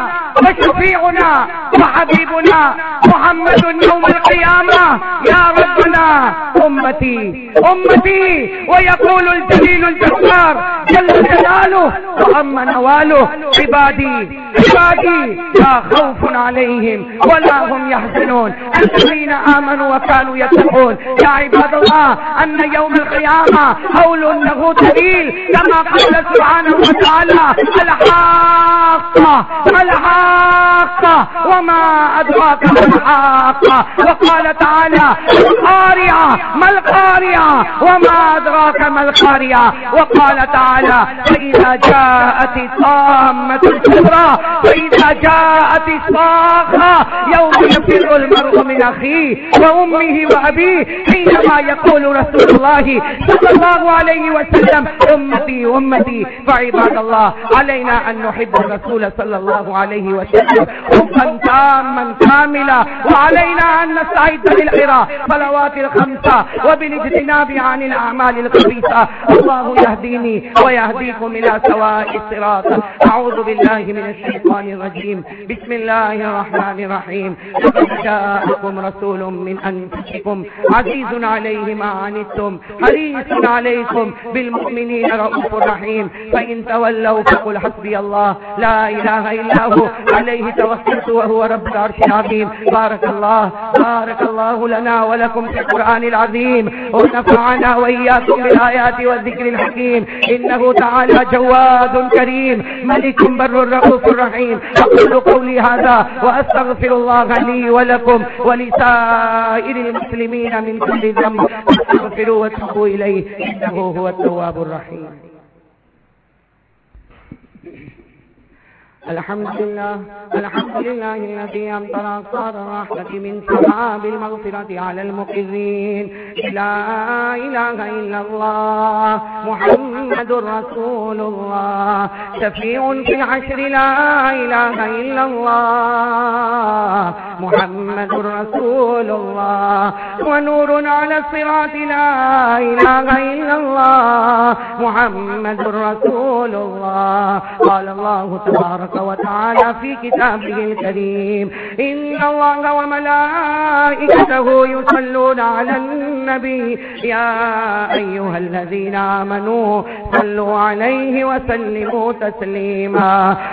وشفيعنا وحبيبنا محمد يوم القيامة يا ربنا أمتي أمتي، ويقول الجليل الجبار جل جلاله وعم نواله عبادي عبادي لا خوف عليهم ولا هم يحزنون الذين آمنوا وكانوا يتقون. يا عباد الله، أن يوم القيامة هول له دليل كما قال سبحانه وتعالى الحاقة الحاقة وما أدراك ما الحاقة، وقال تعالى القارعة ما القارعة وما أدراك ما القارعة، وقال تعالى فإذا جاءت الطامة الكبرى فإذا جاءت الصاخة يوم يفر المرء من أخيه وأمه وأبيه، حينما يقول رسول الله صلى الله عليه وسلم أمتي أمتي. فعباد الله، علينا أن نحب الرسول صلى الله عليه وسلم حبا تاما كاملا، وعلينا أن نستعد للصلوات الخمسة وبالاجتناب عن الأعمال الخبيثة. الله يهديني ويهديكم إلى سواء الصراط. أعوذ أعوذ بالله من الشيطان الرجيم. بسم الله الرحمن الرحيم. لقد جاءكم رسول من أنفسكم عزيز عليه ما عنتم حريص عليكم بالمؤمنين رؤوف رحيم. فإن تولوا فقل حسبي الله لا إله إلا هو عليه توكلت وهو رب العرش العظيم. بارك الله لنا ولكم في القرآن العظيم، ونفعنا وإياكم بالآيات والذكر الحكيم. إنه تعالى جواد كريم ملك بر رؤوف رحيم. أقول قولي هذا وأستغفر الله لي ولكم ولسائر المسلمين من كل ذنب، فاستغفروا وتوبوا إليه إنه هو التواب الرحيم. الحمد لله الذي أمطر أقطار الرحمة من سحاب المغفرة على المقرين. لا إله إلا الله محمد رسول الله شفيع في الحشر. لا إله إلا الله محمد رسول الله ونور على الصراط. لا إله إلا الله محمد رسول الله. قال الله تبارك وتعالى في كتابه الكريم: إن الله وملائكته يصلون على النبي يا أيها الذين آمنوا صلوا عليه وسلموا تسليما.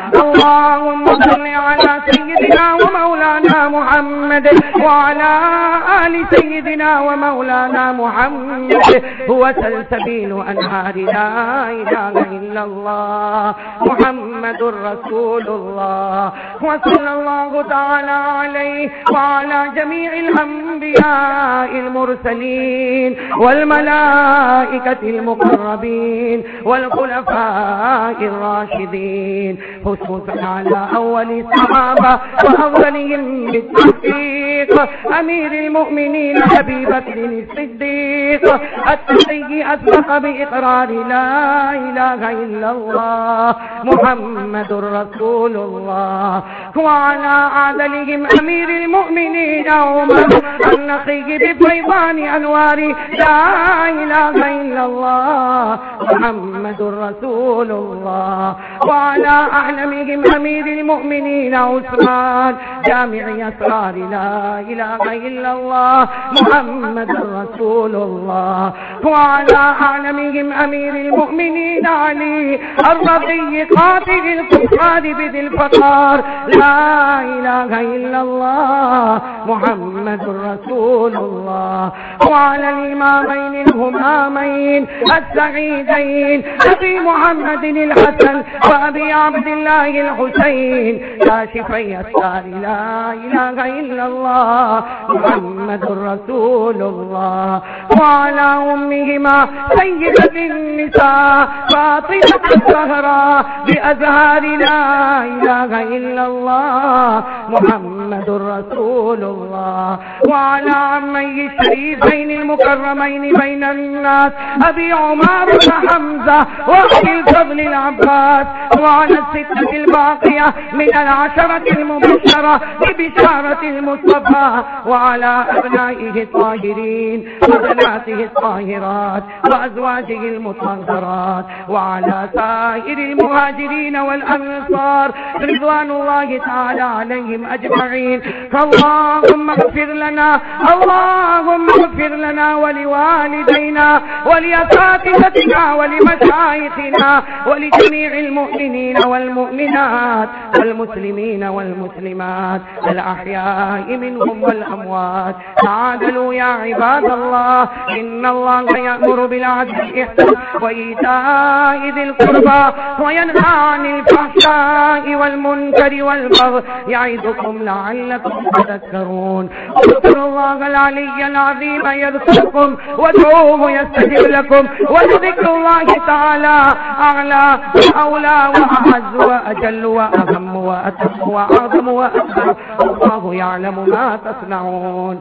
اللهم صل على سيدنا ومولانا محمد وعلى آل سيدنا ومولانا محمد هو سلسبيل أنهار. لا إله إلا الله محمد رسول الله. وصلى الله تعالى عليه وعلى جميع الأنبياء المرسلين والملائكة المقربين والخلفاء الراشدين، خصوصا على أول الصحابة وأولهم بالتحقيق أمير المؤمنين أبي بكر الصديق التقي أسبق بإقرار لا إله إلا الله محمد رسول الله. وعلى عدلهم أمير المؤمنين عمر النقي بفيضان أنوار. لا إله إلا الله محمد رسول الله. وعلى أعلمهم أمير المؤمنين عثمان جامع أسرار. لا إله إلا الله محمد رسول الله. وعلى أعلمهم أمير المؤمنين علي الرضي قاتل الكفار بذي الفقار. لا إله إلا الله محمد رسول الله. وعلى الإمامين الهمامين السعيدين أبي محمد الحسن وأبي عبد الله الحسين كاشفي السار. لا إله إلا الله محمد رسول الله. وعلى أمهما سيدة النساء فاطمة الزهراء بأزهار. لا إله إلا الله محمد رسول الله. وعلى عمي الشريفين المكرمين بين الناس أبي عمر حمزة وأبي الفضل العباس. وعلى الستة الباقية من العشرة المبشرة ببشارة المصطفى. وعلى أبنائه الطاهرين وبناته الطاهرات وأزواجه المطهرات. وعلى سائر المهاجرين والأنصار رضوان الله تعالى عليهم أجمعين. فاللهم اغفر لنا ولوالدينا ولأساتذتنا ولمشايخنا ولجميع المؤمنين والمؤمنات والمسلمين والمسلمات الأحياء منهم والأموات. تعالوا يا عباد الله، إن الله يأمر بالعدل والإحسان وإيتاء ذي القربى وينهى عن الفحشاء والمنكر والبغي يعظكم لعلكم تذكرون. اذكروا الله العلي العظيم يذكركم وادعوه يستجب لكم، وذكر الله تعالى أعلى وأولى وأعز وأجل وأهم وأتم وأعظم وأكبر. الله يعلم ما تصنعون.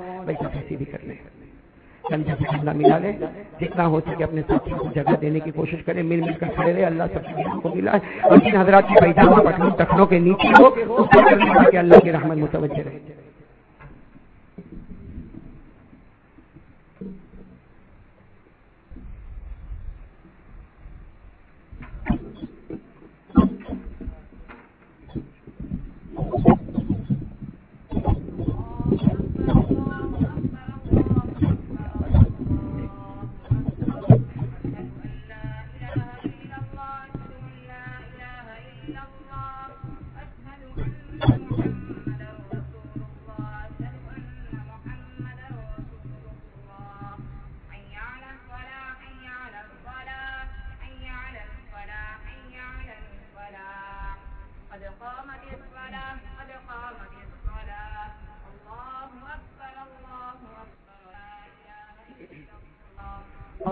मिला ले जितना हो सके अपने साथियों को जगह देने की कोशिश करें, मिलकर खड़े रहे। अल्लाह सबको मिला और जिन हजरात की पैजामा पटलों टखनों के नीचे हो उसको करने ताकि अल्लाह की रहमत मुतवज्जह रहे।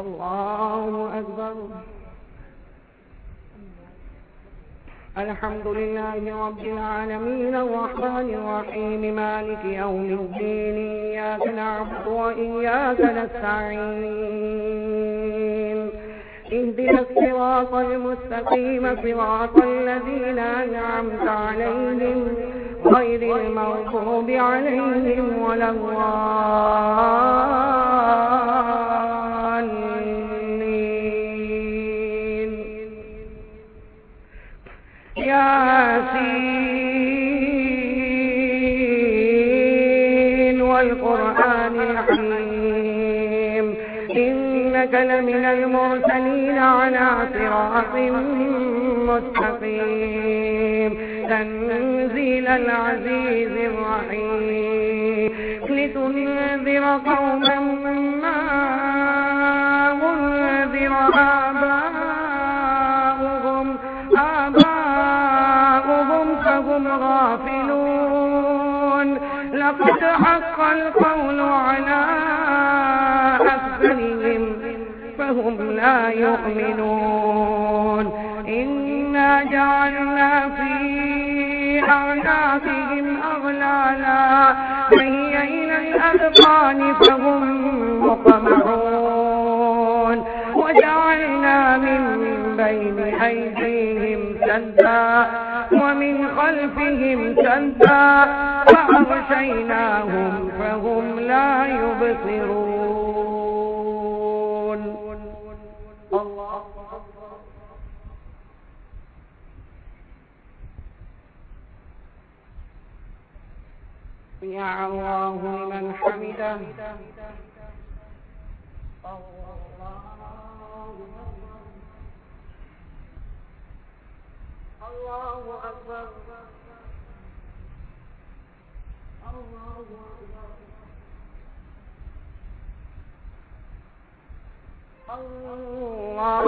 الله أكبر. الحمد لله رب العالمين الرحمن الرحيم مالك يوم الدين إياك نعبد وإياك نستعين اهدنا الصراط المستقيم صراط الذين أنعمت عليهم غير المغضوب عليهم ولا الضالين. ياسين والقرآن الحكيم إنك لمن المرسلين على صراط مستقيم تنزيل العزيز الرحيم لتنذر قوما ما أنذر آباؤهم فهم غافلون لقد حق القول على أكثرهم فهم لا يؤمنون إنا جعلنا في أعناقهم أغلالا فهي إلى الأذقان فهم مقمحون وجعلنا من بين أيديهم سدا ومن خلفهم سدا فأغشيناهم فهم لا يبصرون. الله سمع الله لمن حمده. الله أكبر. الله أكبر. الله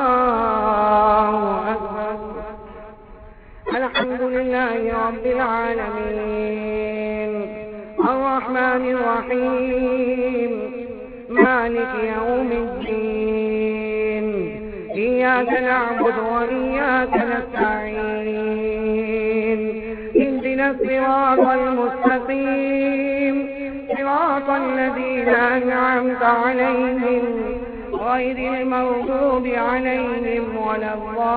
أكبر. الحمد لله رب العالمين الرحمن الرحيم مالك يوم الدين إياك نعبد وإياك نستعين اهدنا الصراط المستقيم صراط الذين أنعمت عليهم غير المغضوب عليهم ولا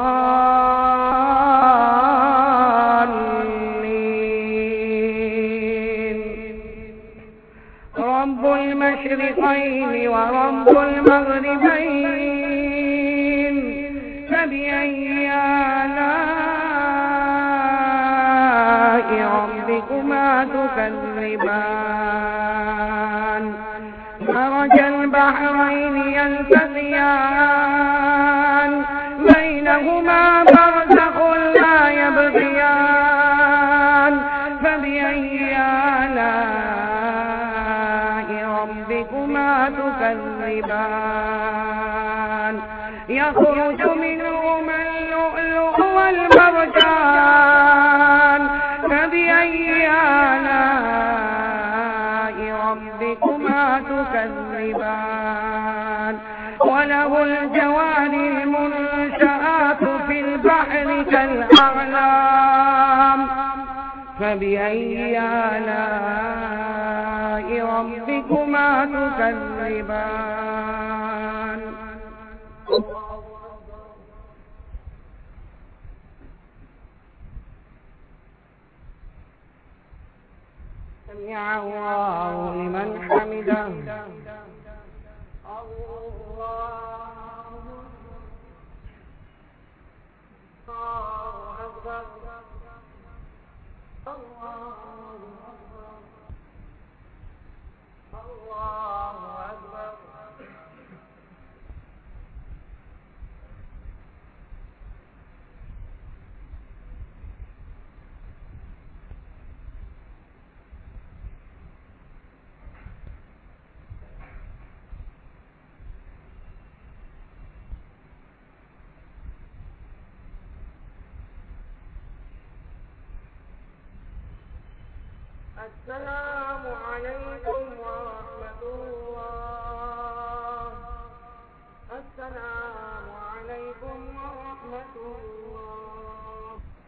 الضالين. رب المشرقين ورب المغربين فبأي آلاء ربكما تكذبان مرج البحرين يلتقيان بينهما برزخ لا يبغيان فبأي آلاء ربكما تكذبان يخرج منهما اللؤلؤ والمرجان فبأي آلاء ربكما تكذبان وله الجوار المنشآت في البحر كالأعلام فبأي آلاء ربكما تكذبان. سمع الله لمن حمده. الله أكبر. الله أكبر. السلام عليكم ورحمة الله والسلام عليكم ورحمة الله.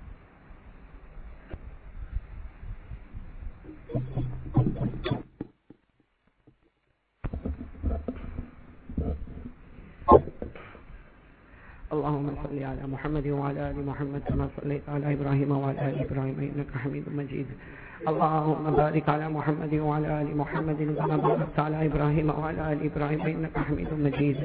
اللهم صل على محمد وعلى آل محمد كما صليت على إبراهيم وعلى آل إبراهيم إنك حميد مجيد. اللهم بارك على محمد وعلى آل محمد كما باركت على إبراهيم وعلى آل إبراهيم إنك حميد مجيد.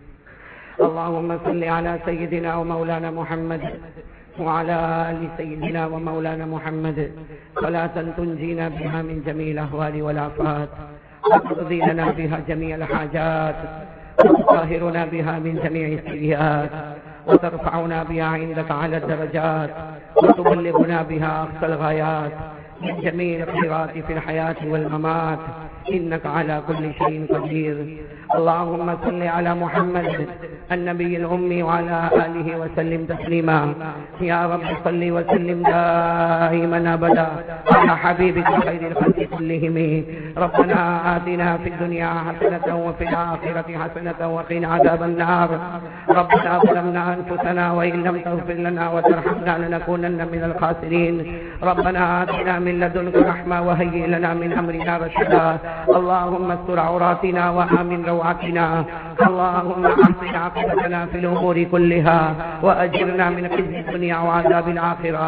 اللهم صل على سيدنا ومولانا محمد وعلى آل سيدنا ومولانا محمد صلاة تنجينا بها من جميع الأهوال والآفات وتقضي لنا بها جميع الحاجات وتطهرنا بها من جميع السيئات وترفعنا بها عندك على الدرجات وتبلغنا بها أقصى الغايات من جميع الخيرات في الحياة والممات إنك على كل شيء قدير. اللهم صل على محمد النبي الأمي وعلى آله وسلم تسليما. يا رب صل وسلم دائما أبدا على حبيبك خير الخلق كلهم. ربنا آتنا في الدنيا حسنة وفي الآخرة حسنة وقنا عذاب النار. ربنا ظلمنا أنفسنا وإن لم تغفر لنا وترحمنا لنكونن من الخاسرين. ربنا آتنا من لدنك رحمة وهيئ لنا من أمرنا رشدا. اللهم استر عوراتنا وآمن روعاتنا. اللهم أحسن عاقبتنا في الأمور كلها وأجرنا من خزي الدنيا وعذاب الآخرة.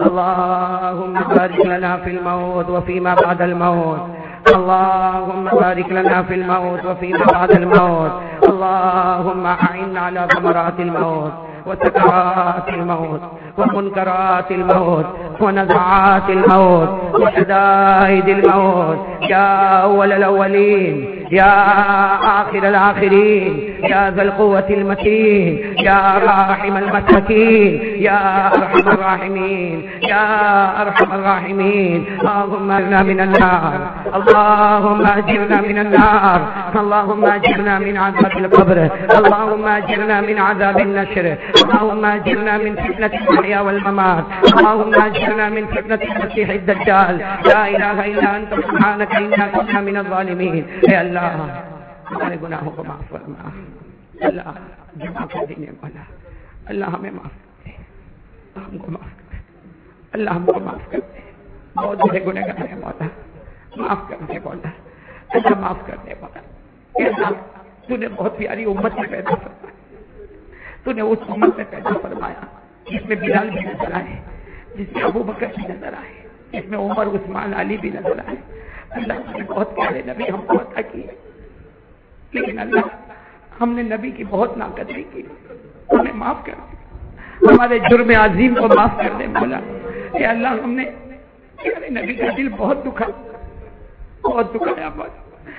اللهم بارك لنا في الموت وفيما بعد الموت. اللهم بارك لنا في الموت وفيما بعد الموت. اللهم أعنا على ثمرات الموت وسكرات الموت ومنكرات الموت ونزعات الموت وشدائد الموت. يا أول الأولين يا آخر الآخرين يا ذا القوة المتين يا راحم المساكين يا أرحم الراحمين يا أرحم الراحمين. اللهم أجرنا من النار. اللهم أجرنا من النار. اللهم أجرنا من عذاب القبر. اللهم أجرنا من عذاب النشر. اللهم أجرنا من فتنة المحيا والممات. اللهم أجرنا من فتنة المسيح الدجال. لا إله إلا أنت سبحانك إنا كنا من الظالمين. يا الله ہمارے گناہوں کو معاف فرما. اللہ جمع کر دینے والا اللہ ہمیں معاف کر دے. ہم کو معاف کر دے. اللہ ہم کو معاف کر دے. بہت بڑے گنہگار ہیں مولا. معاف کر دے مولا. اللہ معاف کر دے مولا. اے اللہ تو نے بہت پیاری امت میں پیدا فرمایا. تو نے اس امت میں پیدا فرمایا جس میں بلال بھی نظر آئے, جس میں ابو بکر بھی نظر آئے, جس میں عمر عثمان علی بھی نظر آئے. اللہ نے بہت پیارے نبی ہم کو عطا کیے, لیکن اللہ ہم نے نبی کی بہت ناقدری کی. ہمیں معاف کر دے. ہمارے جرم عظیم کو معاف کر دے مولا. اے اللہ ہم نے پیارے نبی کا دل بہت دکھا, بہت دکھایا مولا.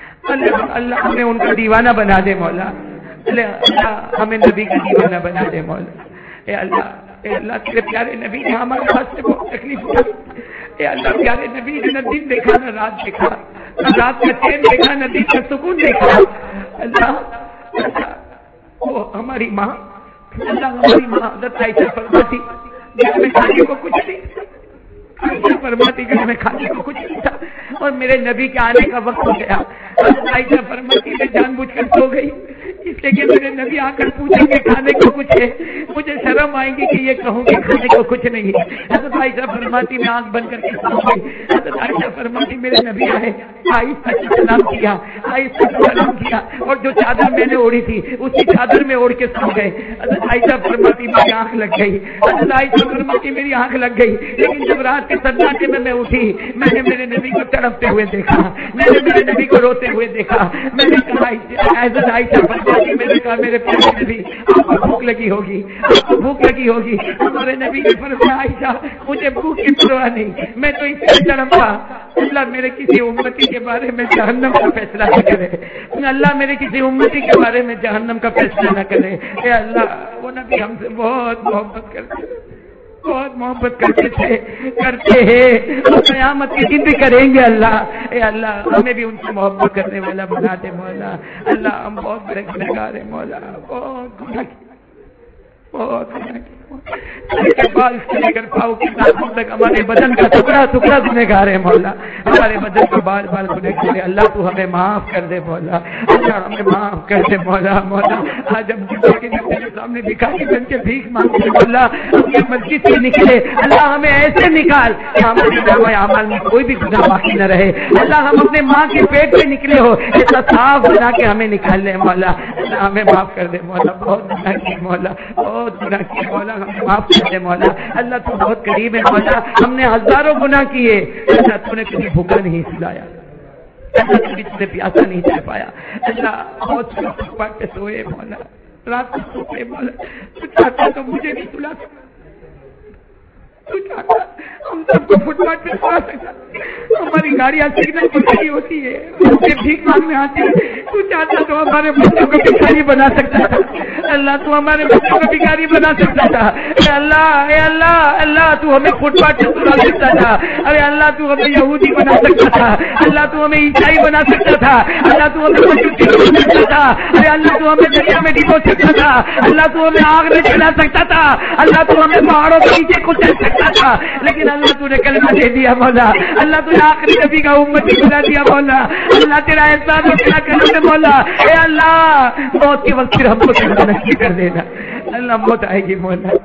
اللہ ہمیں ان کا دیوانہ بنا دے مولا. اللہ ہمیں نبی کا دیوانہ بنا دے مولا. اے اللہ تیرے پیارے نبی نے ہمارے پاس سے بہت تکلیف اٹھائی. اے اللہ پیارے نبی نے نہ دن دیکھا نہ رات دیکھا, نہ رات کا چین دیکھا نہ دن کا سکون دیکھا. اللہ وہ ہماری ماں, اللہ ہماری ماں حضرت عائشہ فرماتی گھر میں کھانے کو کچھ نہیں, عائشہ فرماتی گھر میں کھانے کو کچھ نہیں تھا اور میرے نبی کے آنے کا وقت ہو گیا. حضرت عائشہ فرماتی میں جان بوجھ کر سو گئی اس لیے کہ میرے نبی آ کر پوچھیں گے کھانے کو کچھ ہے, مجھے شرم آئیں گی کہ یہ کہوں کہ کھانے کو کچھ نہیں. حضرت عائشہ فرماتی میں آنکھ بند کر کے سو گئی. حضرت عائشہ فرماتی میرے نبی آئے, آہستہ سے سلام کیا, آہستہ سے سلام کیا اور جو چادر میں نے اوڑھی تھی اسی چادر میں اوڑھ کے سو گئے. حضرت عائشہ فرماتی میری آنکھ لگ گئی. حضرت عائشہ فرماتی میری آنکھ لگ گئی, لیکن جب رات کے سناٹے میں اٹھی میں نے میرے نبی کو تڑپتے ہوئے دیکھا, میں نے میرے نبی کو روتے ہوئے دیکھا. میں نے کہا حضرت عائشہ فرماتی میں نے کہا میرے پیارے نبی آپ کو بھوک لگی ہوگی, آپ کو بھوک لگی ہوگی. ہمارے نبی نے فرمایا عائشہ مجھے بھوک کی پرواہ نہیں, میں تو اس سے تڑپا. اللہ میرے کسی امتی کے بارے میں جہنم کا فیصلہ نہ کرے. اللہ میرے کسی امتی کے بارے میں جہنم کا فیصلہ نہ کرے. اے اللہ وہ نبی ہم سے بہت محبت کرتے, بہت محبت کرتے تھے, کرتے ہیں اور قیامت کے دن بھی کریں گے. اللہ اے اللہ ہمیں بھی ان سے محبت کرنے والا بنا دے مولا. اللہ ہم بہت بڑے گنہگار ہیں مولا, بہت گناہ بہت کے بعد اس سے لے کر پاؤں کی ناخن تک ہمارے بدن کا ٹکڑا ٹکڑا گنہگار ہے مولا. ہمارے بدن کو بار بار گنہگار ہے. اللہ تو ہمیں معاف کر دے مولا. اللہ ہمیں معاف کر دے مولا. مولا آج ہم کے سامنے بھکاری بن کے بھیک مانگتے مولا. اپنی مسجد سے نکلے اللہ ہمیں ایسے نکال کہ ہمارے نامہ اعمال میں کوئی بھی گناہ باقی نہ رہے. اللہ ہم اپنے ماں کے پیٹ سے نکلے ہو ایسا صاف بنا کے ہمیں نکال لے مولا. اللہ ہمیں معاف کر دے مولا. بہت گناہ کی مولا, بہت گناہ کی مولا. ہمیں معاف کر دے مولا. اللہ تو بہت قریب ہے مولا. ہم نے ہزاروں گناہ کیے. اللہ تو نے کبھی بھوکا نہیں سلایا. اللہ کبھی تجھے پیاسا نہیں چل پایا. اللہ بہت فٹ پاٹ پہ سوئے مولا. رات کو سوئے مولا. تو چاہتا تو مجھے بھی سلا سکتا. تو چاہتا ہم سب کو فٹ پاٹ پہ سلا سکتا. ہماری گاڑیاں سگنل پر کھڑی ہوتی ہے, بھیک مانگنے آتی ہے. تو چاہتا تو ہمارے بچوں کو بھکاری بنا سکتا تھا. اللہ تو ہمارے بچوں کو بھکاری بنا سکتا تھا. اے اللہ, اے اللہ, اللہ تو ہمیں فٹ پاٹ پہ سلا سکتا تھا. ارے اللہ تو ہمیں یہودی بنا سکتا تھا. اللہ تو ہمیں عیسائی بنا سکتا تھا. اللہ تو ہمیں مجوسی بنا سکتا تھا. ارے اللہ تو ہمیں دریا میں ڈبو سکتا تھا. اللہ تو ہمیں آگ میں جلا سکتا تھا. اللہ تو ہمیں پہاڑوں کے نیچے کچل سکتا تھا. لیکن اللہ تو نے کلمہ دے دیا مولا. اللہ تو نے آخری نبی کا امتی بنا دیا مولا. اللہ تیرا احسان اور تیرا کرم ہے مولا. اے اللہ موت کے وقت پھر ہم کو نصیب کر دینا. اللہ موت آئے گی مولا.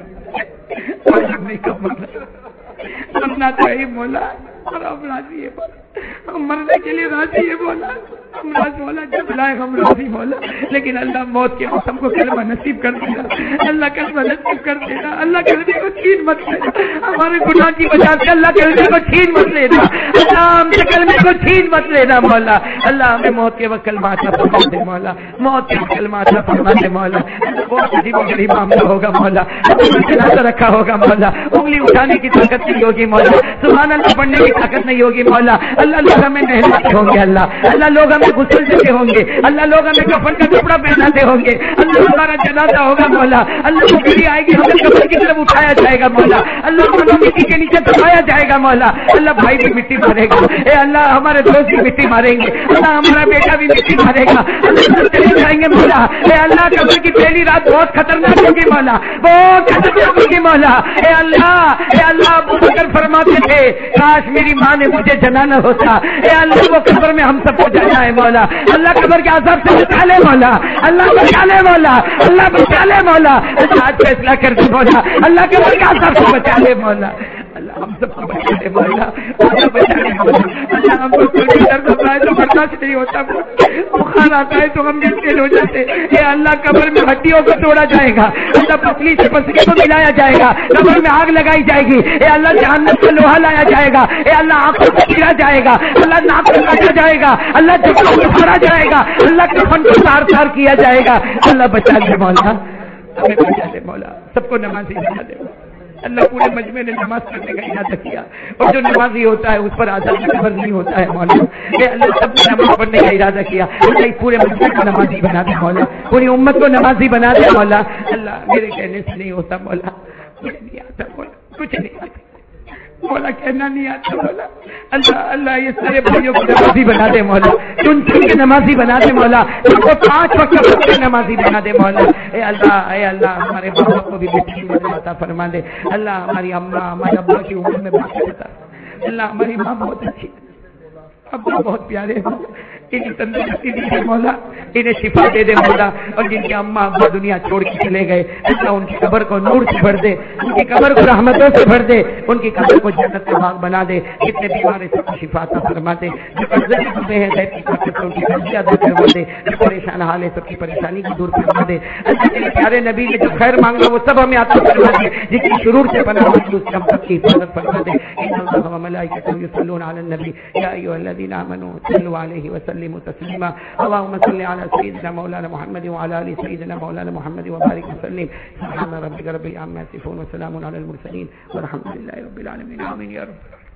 مرنا چاہیے مولا اور ہم راضی ہے مولا. ہم مرنے کے لیے راضی ہے مولا. ہم راضی مولا جب لائے ہم راضی مولا. لیکن اللہ موت کے وقت ہم کو کلمہ نصیب کر دینا. اللہ کلمہ نصیب کر دینا. اللہ کلمے کو چھین مت لینا. ہمارے گناہ کی وجہ سے اللہ کلمے کو چھین مت لینا. اللہ ہم سے کلمے کو چھین مت لینا مولا. اللہ ہمیں موت کے وقت کلمہ عطا فرما دے مولا. موت کے وقت کلمہ عطا فرما دے مولا. بہت عجیب و غریب معاملہ ہوگا مولا. جنازہ رکھا ہوگا مولا. انگلی اٹھانے کی طاقت نہیں ہوگی مولا. سبحان اللہ پڑھنے کی طاقت نہیں ہوگی مولا. اللہ لوگ ہمیں نہلاتے ہوں گے. اللہ لوگ ہمیں غسل دیتے ہوں گے. اللہ لوگ ہمیں کفن کا کپڑا پہناتے ہوں گے. اللہ ہمارا جنازہ ہوگا مولا. اللہ کی گھڑی آئے گی ہمیں کفن کی طرف اٹھایا جائے گا مولا. اللہ کو مٹی کے نیچے دبایا جائے گا مولا. اللہ بھائی بھی مٹی مارے گا. اے اللہ ہمارے دوست بھی مٹی ماریں گے. اللہ ہمارا بیٹا بھی مٹی مارے گا. اللہ چلے جائیں گے مولا. اے اللہ قبر کی پہلی رات بہت خطرناک ہوگی مولا. بہت خطرناک ہوگی مولا. اے اللہ ابو بکر فرماتے تھے کاش میری ماں نے مجھے جنانا ہوتا. اے اللہ وہ قبر میں ہم سب کو جانا ہے مولا. اللہ قبر کے عذاب سے بچا لے مولا. اللہ بچا لے مولا. اللہ بچا لے مولا. آج فیصلہ کر دے مولا. اللہ قبر کے عذاب سے بچا لے مولا. اللہ ہم سب کو بچا لے مولا. اللہ بچا لے مولا. اللہ ہم کو کوئی درد ہوتا ہے تو برداشت نہیں ہوتا. بخار آتا ہے تو ہم جلتے ہو جاتے. اے اللہ قبر میں ہڈیوں کو توڑا جائے گا. اللہ پتلی سے پسلی کو ملایا جائے گا. قبر میں آگ لگائی جائے گی. اے اللہ جہنم سے لوہا لایا جائے گا. اے اللہ آنکھوں کو گرا جائے گا. اللہ ناک کو کاٹا جائے گا. اللہ جگہوں کو پھڑا جائے گا. اللہ کفن کو تار تار کیا جائے گا. اللہ بچا لے مولا. ہمیں بچا لے مولا. سب کو نمازی بنا دے. اللہ پورے مجمع نے نماز پڑھنے کا ارادہ کیا اور جو نمازی ہوتا ہے اس پر عذاب قبر نہیں ہوتا ہے مولا. اے اللہ سب نے نماز پڑھنے کا ارادہ کیا. اللہ پورے مجمع کو نمازی بنا دے مولا. پوری امت کو نمازی بنا دے مولا. اللہ میرے کہنے سے نہیں ہوتا مولا. مجھے نہیں آتا مولا. کچھ نہیں آتا مولا. کہنا نہیں آتا مولا. اللہ یہ سارے بھائیوں کو نمازی بنا دے مولا. چن کے نمازی بنا دے مولا. ان کو 5 وقت کے نمازی بنا دے مولا. اے اللہ ہمارے بابا کو بھی بیٹی عطا فرما دے. اللہ ہماری اماں ہمارے ابا کی عمر میں بات کرتا. اللہ ہماری ماں بہت اچھی, ابا بہت پیارے ہیں. انہیں تندرستی دی مولا. انہیں شفا دے دے مولا. اور جن کے اماں ابا دنیا چھوڑ کے چلے گئے اللہ ان کی قبر کو نور سے بھر دے. ان کی قبر کو رحمتوں سے بھر دے. ان کی قبر کو جنت کا باغ بنا دے. جتنے بیمار ہیں سب کو شفا عطا فرما دے. جو قرضے میں ہیں غیب کی طاقت سے ان کی قرضے ادا کروا دے. جو پریشان حال ہے سب کی پریشانی کو دور فرما دے. اللہ کے پیارے نبی نے جو خیر مانگا وہ سب ہمیں عطا فرما دے. جس کی شرور سے پناہ مانگی اس ہم سب کی حفاظت فرما دے. ان اللہ و ملائکتہ یصلون علی النبی یا ایھا الذین آمنوا صلوا علیہ وسلموا تسلیما. اللهم صل على سيدنا مولانا محمد وعلى ال سيدنا مولانا محمد وبارك وسلم. سبحان ربك رب العزة عما يصفون وسلام على المرسلين والحمد لله رب العالمين. آمين يا رب.